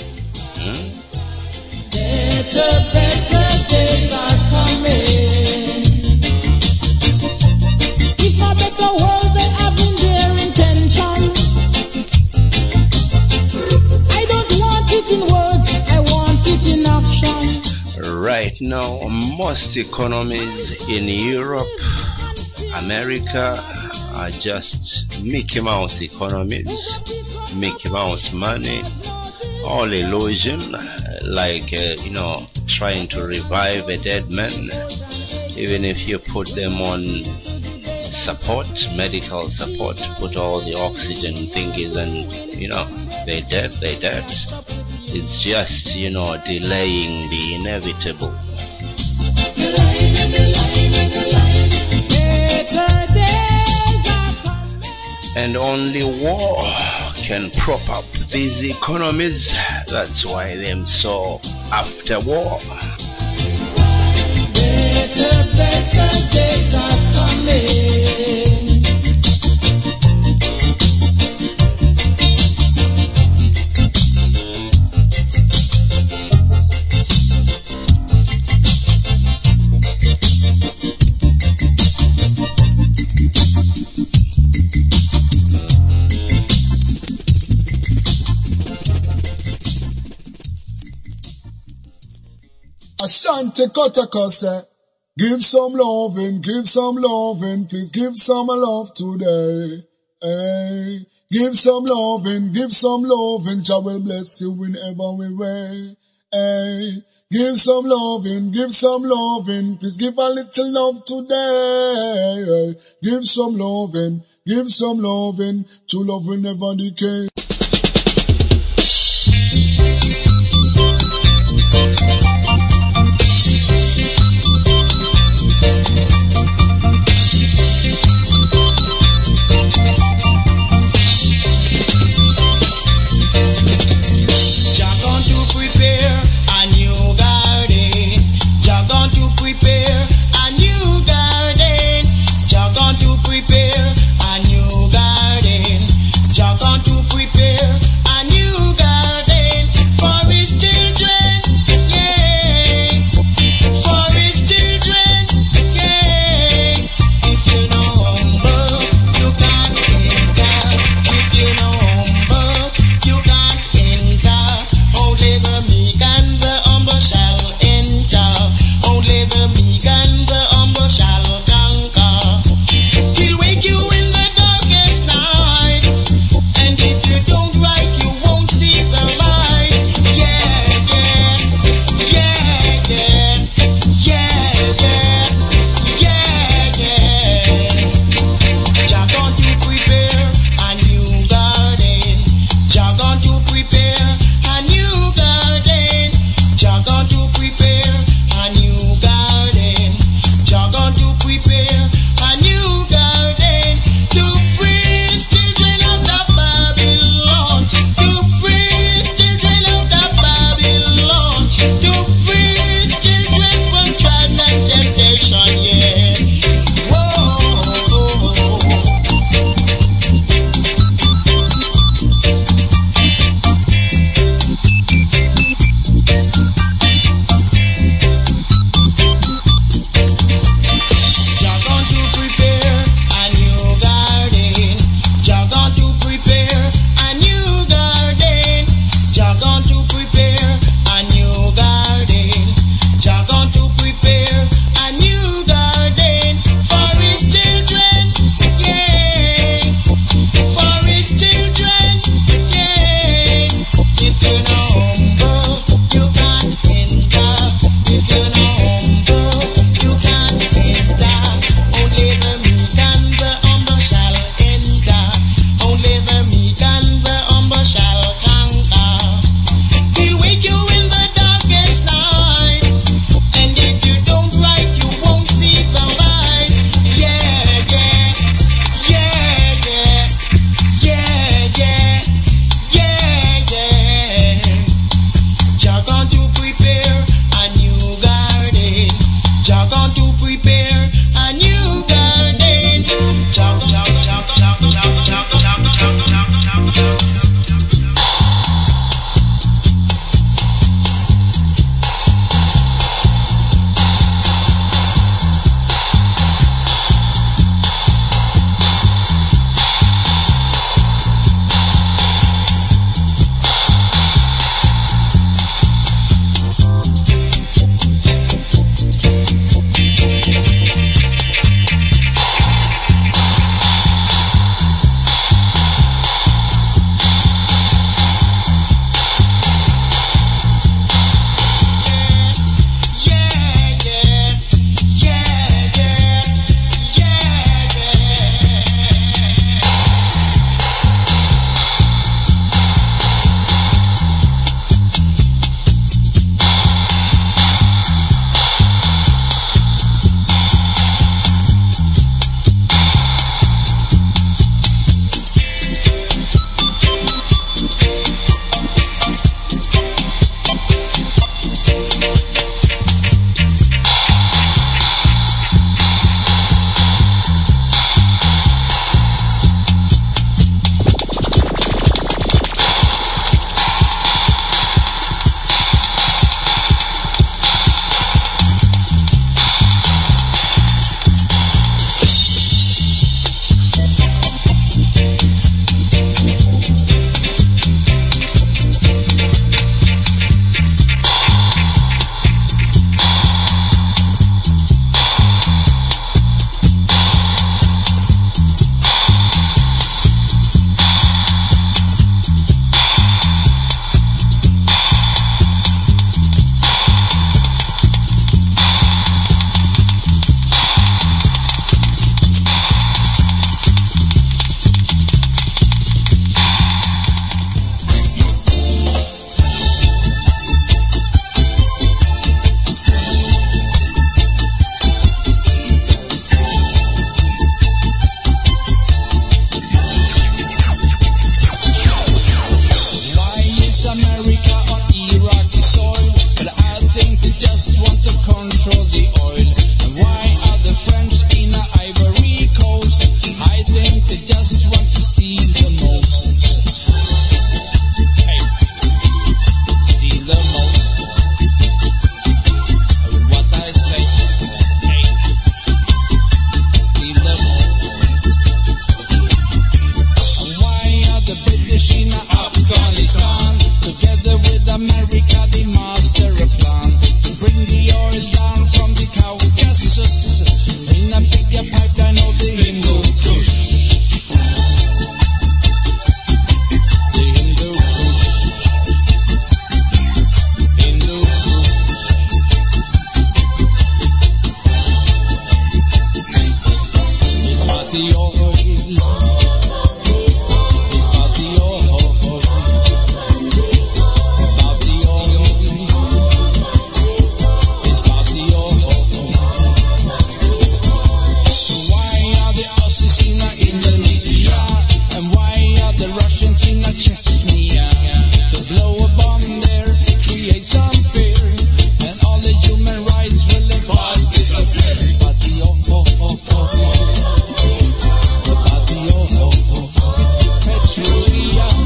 Better days are coming. If a better world, they have in their intention. I don't want it in words, I want it in action. Right now, most economies in Europe, America are just Mickey Mouse economies, Mickey Mouse money, all illusion, like, trying to revive a dead man. Even if you put them on support, medical support, put all the oxygen thingies and, they dead. It's just, delaying the inevitable. And only war can prop up these economies. That's why them so after war. Better days are coming. Ashanti Kotoko say, give some loving, please give some love today. Hey, give some loving, Jah will bless you whenever we way. Hey, give some loving, please give a little love today. Hey, give some loving, true love will never decay. Prepare America on Iraqi soil, but I think they just want to control the oil. And why are the French in Ivory Coast? I think they just want to steal the most. Hey, steal the most. What I say, hey, steal the most. And why are the British in Afghanistan? Together with America, they master a plan to bring the oil down from the Caucasus in a bigger pipeline of the Hindu Kush. The Hindu Kush. Hindu Kush. It's about the oil. It's about the oil. About the oil. It's about the oil. Why are the Aussies in Indonesia? And why are the Russians in Chechnya? To blow a bomb there, create some fear, and all the human rights will advance disappear. About the oil. About the oil. Petroleum.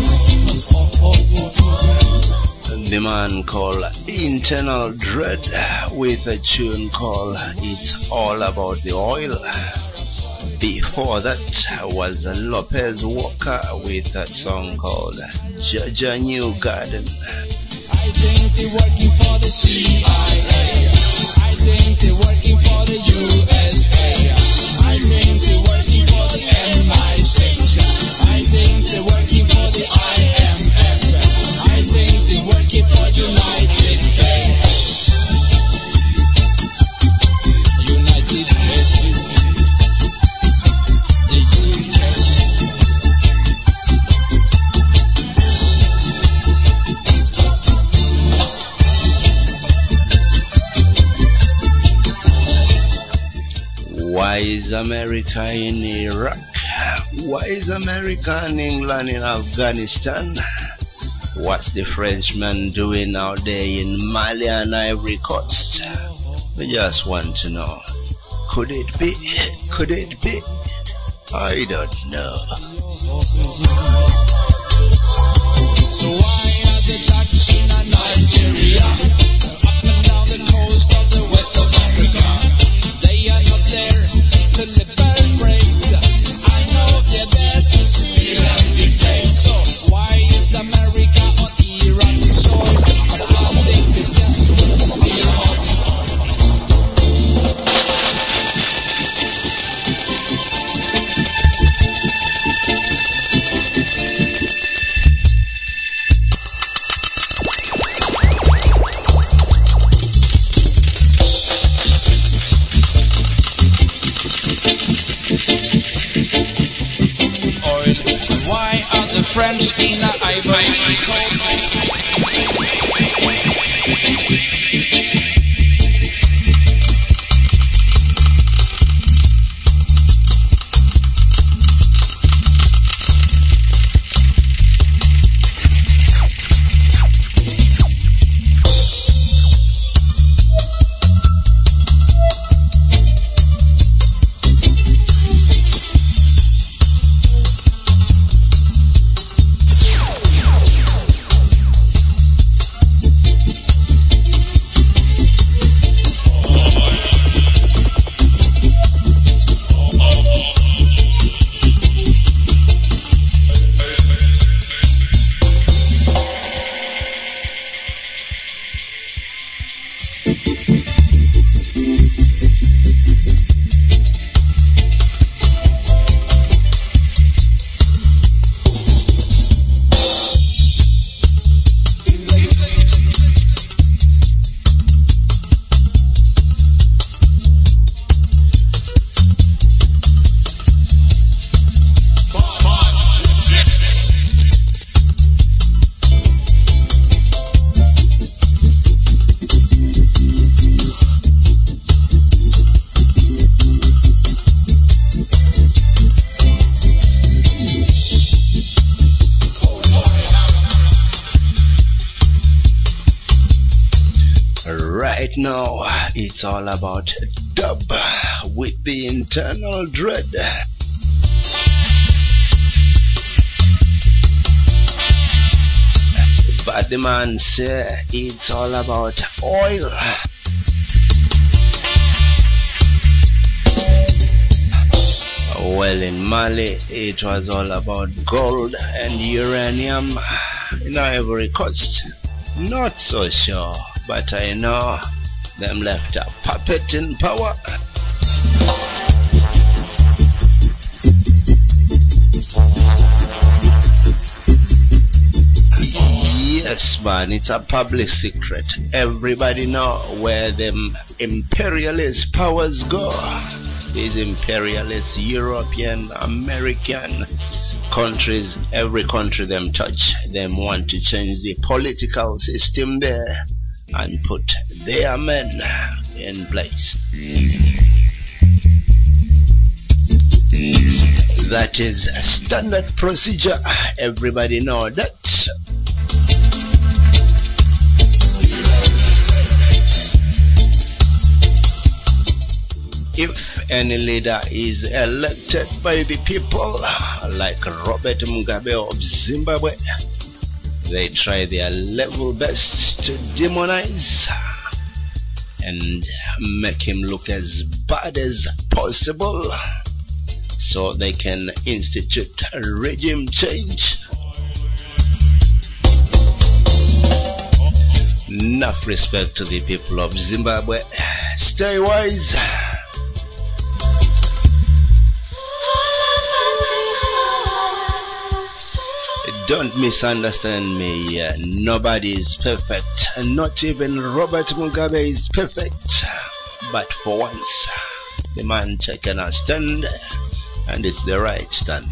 The man called Internal Dread with a tune called It's All About the Oil. Before that was Lopez Walker with that song called Jaja New Garden. I think they're working for the CIA. I think they're working for the USA. I think they're working for the MI6. I think they're working for the IMF. I think they're working for United States. United States. The UK. Why is America in Iraq? Why is America and England in Afghanistan? What's the Frenchman doing out there in Mali and Ivory Coast? We just want to know. Could it be? Could it be? I don't know. So why are the Dutch in Nigeria? Up and down the coast of the west of Africa. They are not there to liberate. I know they're there to steal and dictate. So why is America on Iraqi soil? I think they just want to steal all the oil. Why are the French in Ivory Coast? right now, it's all about dub with the internal dread. But the man say it's all about oil. Well, in Mali, it was all about gold and uranium in Ivory Coast. Not so sure, but I know them left a puppet in power. Yes, man, it's a public secret. Everybody know where them imperialist powers go. These imperialist European, American countries, every country them touch, them want to change the political system there and put their men in place. That is a standard procedure. Everybody know that. If any leader is elected by the people, like Robert Mugabe of Zimbabwe, they try their level best to demonize and make him look as bad as possible so they can institute a regime change. Enough respect to the people of Zimbabwe. Stay wise. Don't misunderstand me. Nobody is perfect. Not even Robert Mugabe is perfect. But for once, the man taken a stand, and it's the right stand.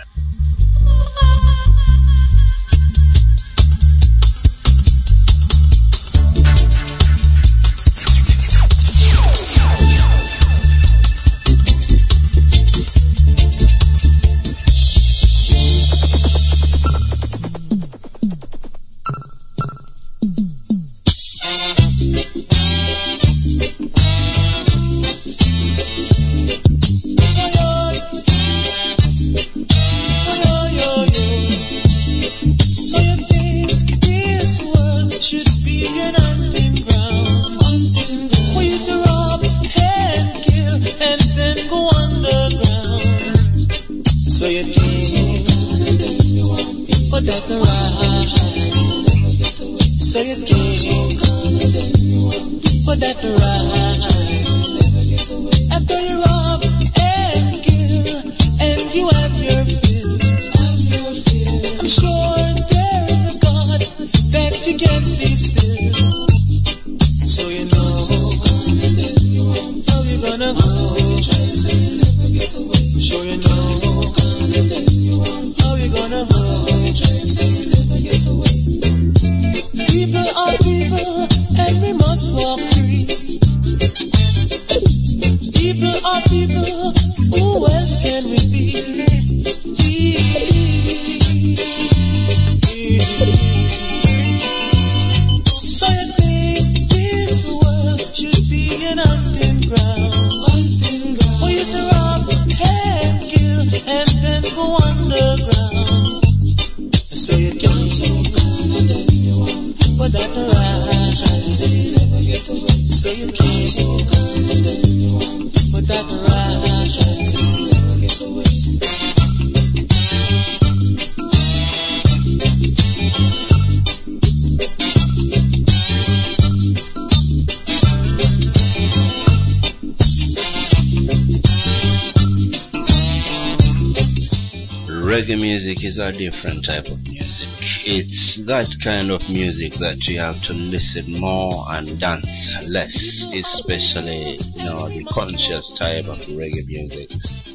Reggae music is a different type of music. It's that kind of music that you have to listen more and dance less, especially, the conscious type of reggae music.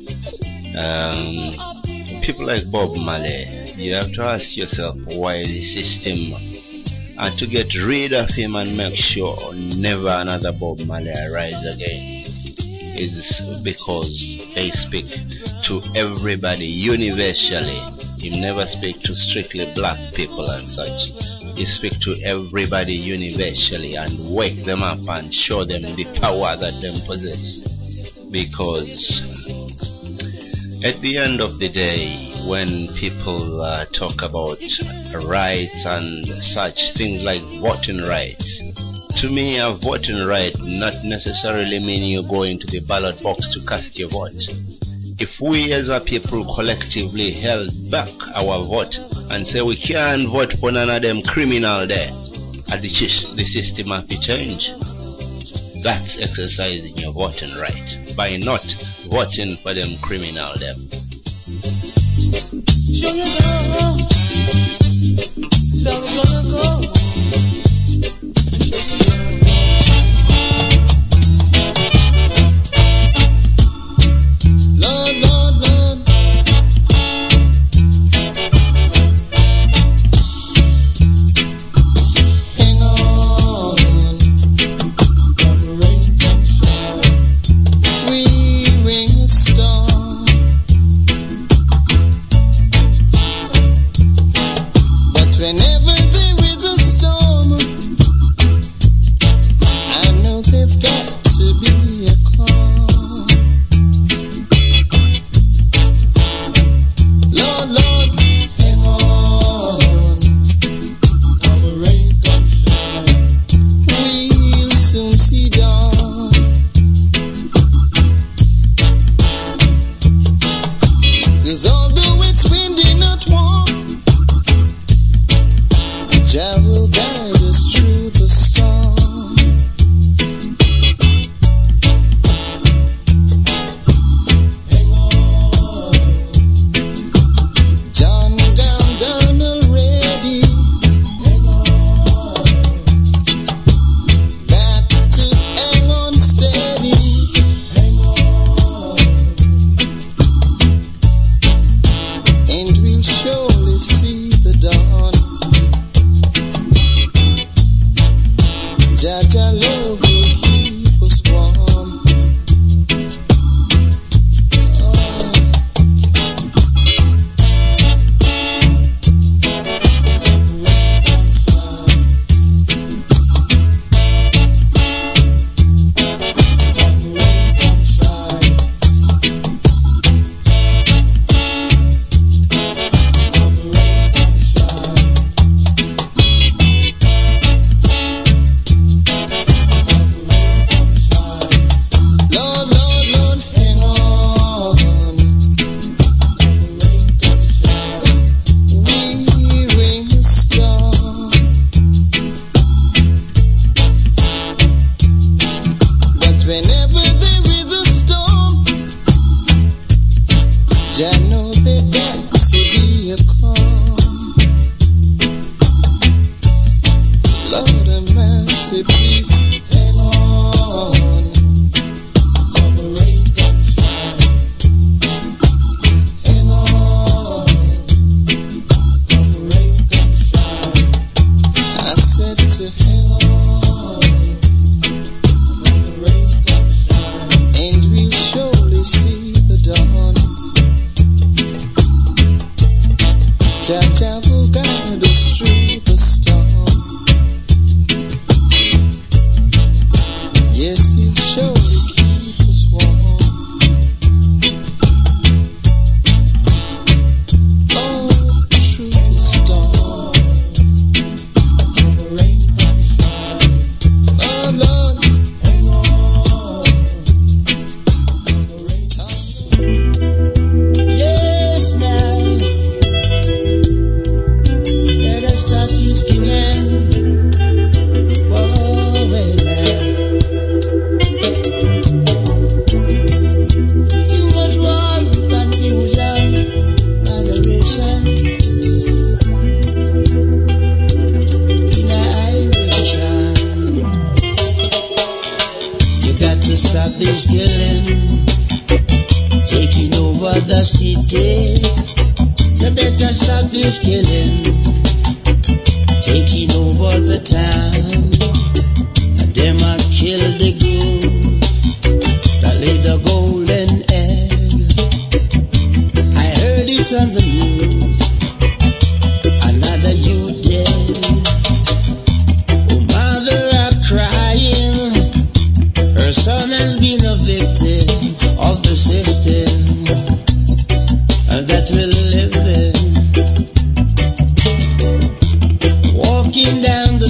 People like Bob Marley, you have to ask yourself why the system, and to get rid of him and make sure never another Bob Marley arise again, is because they speak to everybody universally. You never speak to strictly black people and such. you speak to everybody universally and wake them up and show them the power that them possess. Because at the end of the day, when people talk about rights and such things like voting rights, to me a voting right not necessarily mean you go into the ballot box to cast your vote. If we as a people collectively held back our vote and say we can't vote for none of them criminal there, the system have to change. That's exercising your voting right by not voting for them criminal them. Sure you know, so we're gonna go. Lord, Lord, Lord. Hang on, come rain, come shine. We ring a storm, but whenever there is a storm, I know they've got to be a calm. Lord, Lord, hang on, come rain, come shine. We'll soon see dawn. Cause although it's windy, not warm, Jah will guide us through the storm. Hang on, John down already. Hang on, got to hang on steady. Hang on, and we'll surely see the dawn. Jah Jah love will keep us warm. Lord, Lord, Lord, hang on. We ring a storm, but whenever there is a storm, Jah know there got to be a calm. Lord have mercy, please hang on. Come rain, come shine. Hang on, come rain, come shine. I said to hang on, come rain, come shine, and we'll surely see the dawn. Jah Jah will guide us through the storm. Yes, he'll surely keep us warm. Oh, through the storm. Come rain, come shine. Lord, Lord, hang on. Come rain, come shine. Yes, now. Let us stop this killing. Whoa, well, too much war, confusion, adoration in iration. You got to stop this killing, taking over the city. You better stop this killing, taking over the town. Them a kill the goose that laid the golden egg. I heard it on the news, another you dead.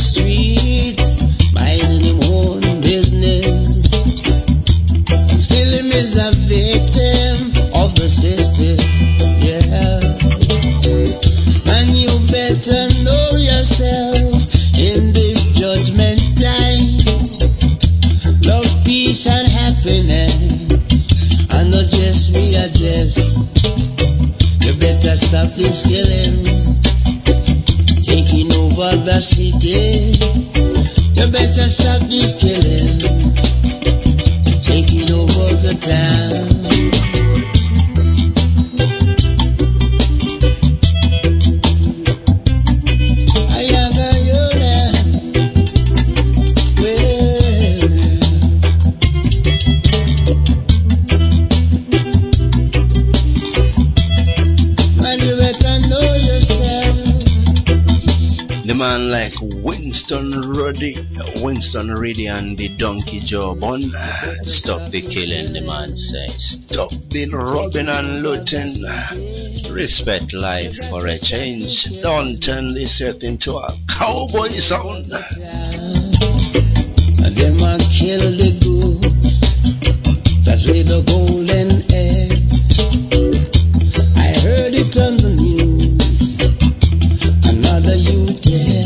street, minding him own business. And still him is a victim of the system, yeah. And you better know yourself in this judgment time. Love, peace, and happiness, and not just readjust. You better stop this killing, taking over the city. You better stop this killing, taking over the town. Man like Winston Roddy and the Donkey Joe Bun. Stop the killing, the man says. Stop the robbing and looting. Respect life for a change. Don't turn this earth into a cowboy sound. And them man kill the goose that lay the golden egg. I heard it on the news. Another you dead.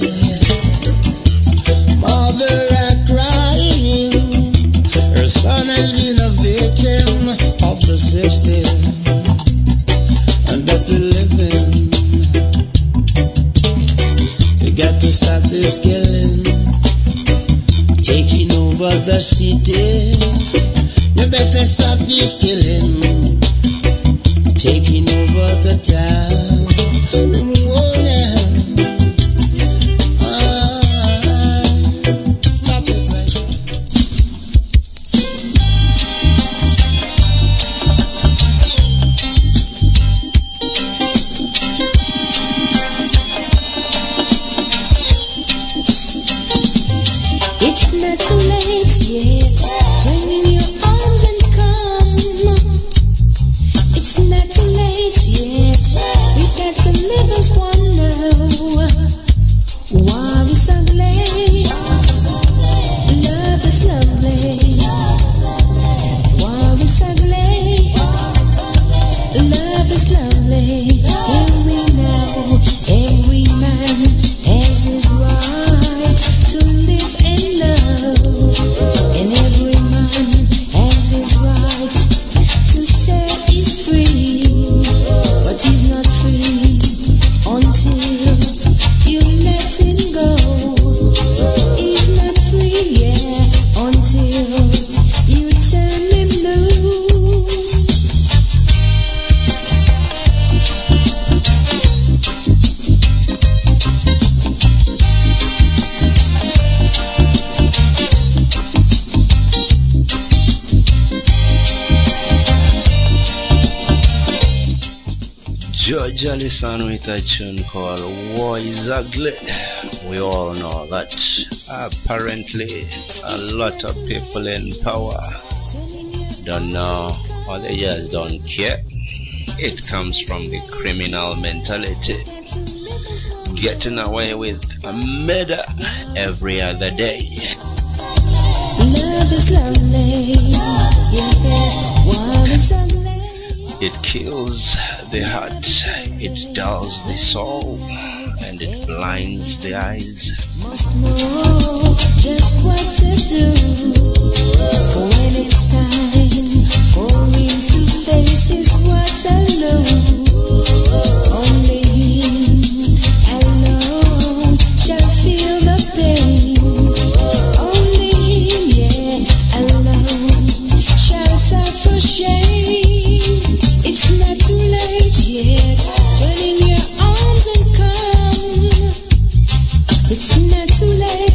Mother are crying. Her son has been a victim of the system and that we live in. You got to stop this killing, taking over the city. You better stop this killing, taking over the town. Georgia listen with a tune called War is Ugly. We all know that apparently a lot of people in power don't know or they just don't care. It comes from the criminal mentality. Getting away with a murder every other day. Love is lovely. War is ugly. It kills the heart, it dulls the soul, and it blinds the eyes. Must know just what to do when it's time for me to face is what I know. Only him alone shall feel the pain. Only him, yeah, alone shall suffer shame. It's not too late yet. Turn in your arms and come. It's not too late.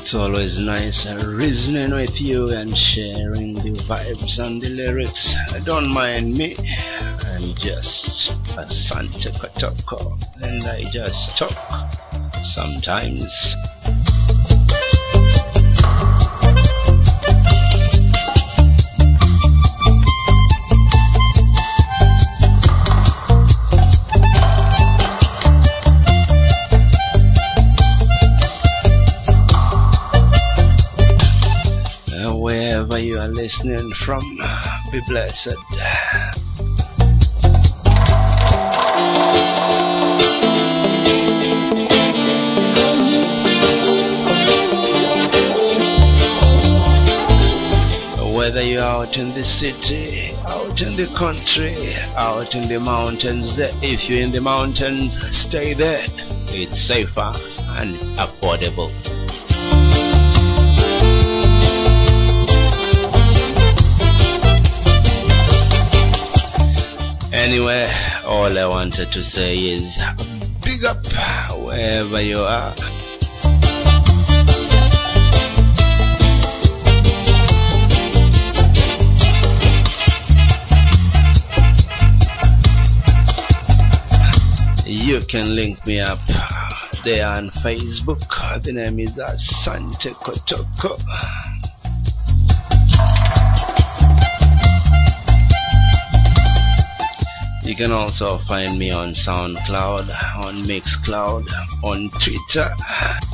It's always nice reasoning with you and sharing the vibes and the lyrics. Don't mind me. I'm just a Santa Kotoko, and I just talk sometimes. Wherever you are listening from, be blessed. Whether you're out in the city, out in the country, out in the mountains, if you're in the mountains, stay there. It's safer and affordable. Anyway, all I wanted to say is big up wherever you are. You can link me up there on Facebook. The name is Santa Kotoko. You can also find me on SoundCloud, on Mixcloud, on Twitter,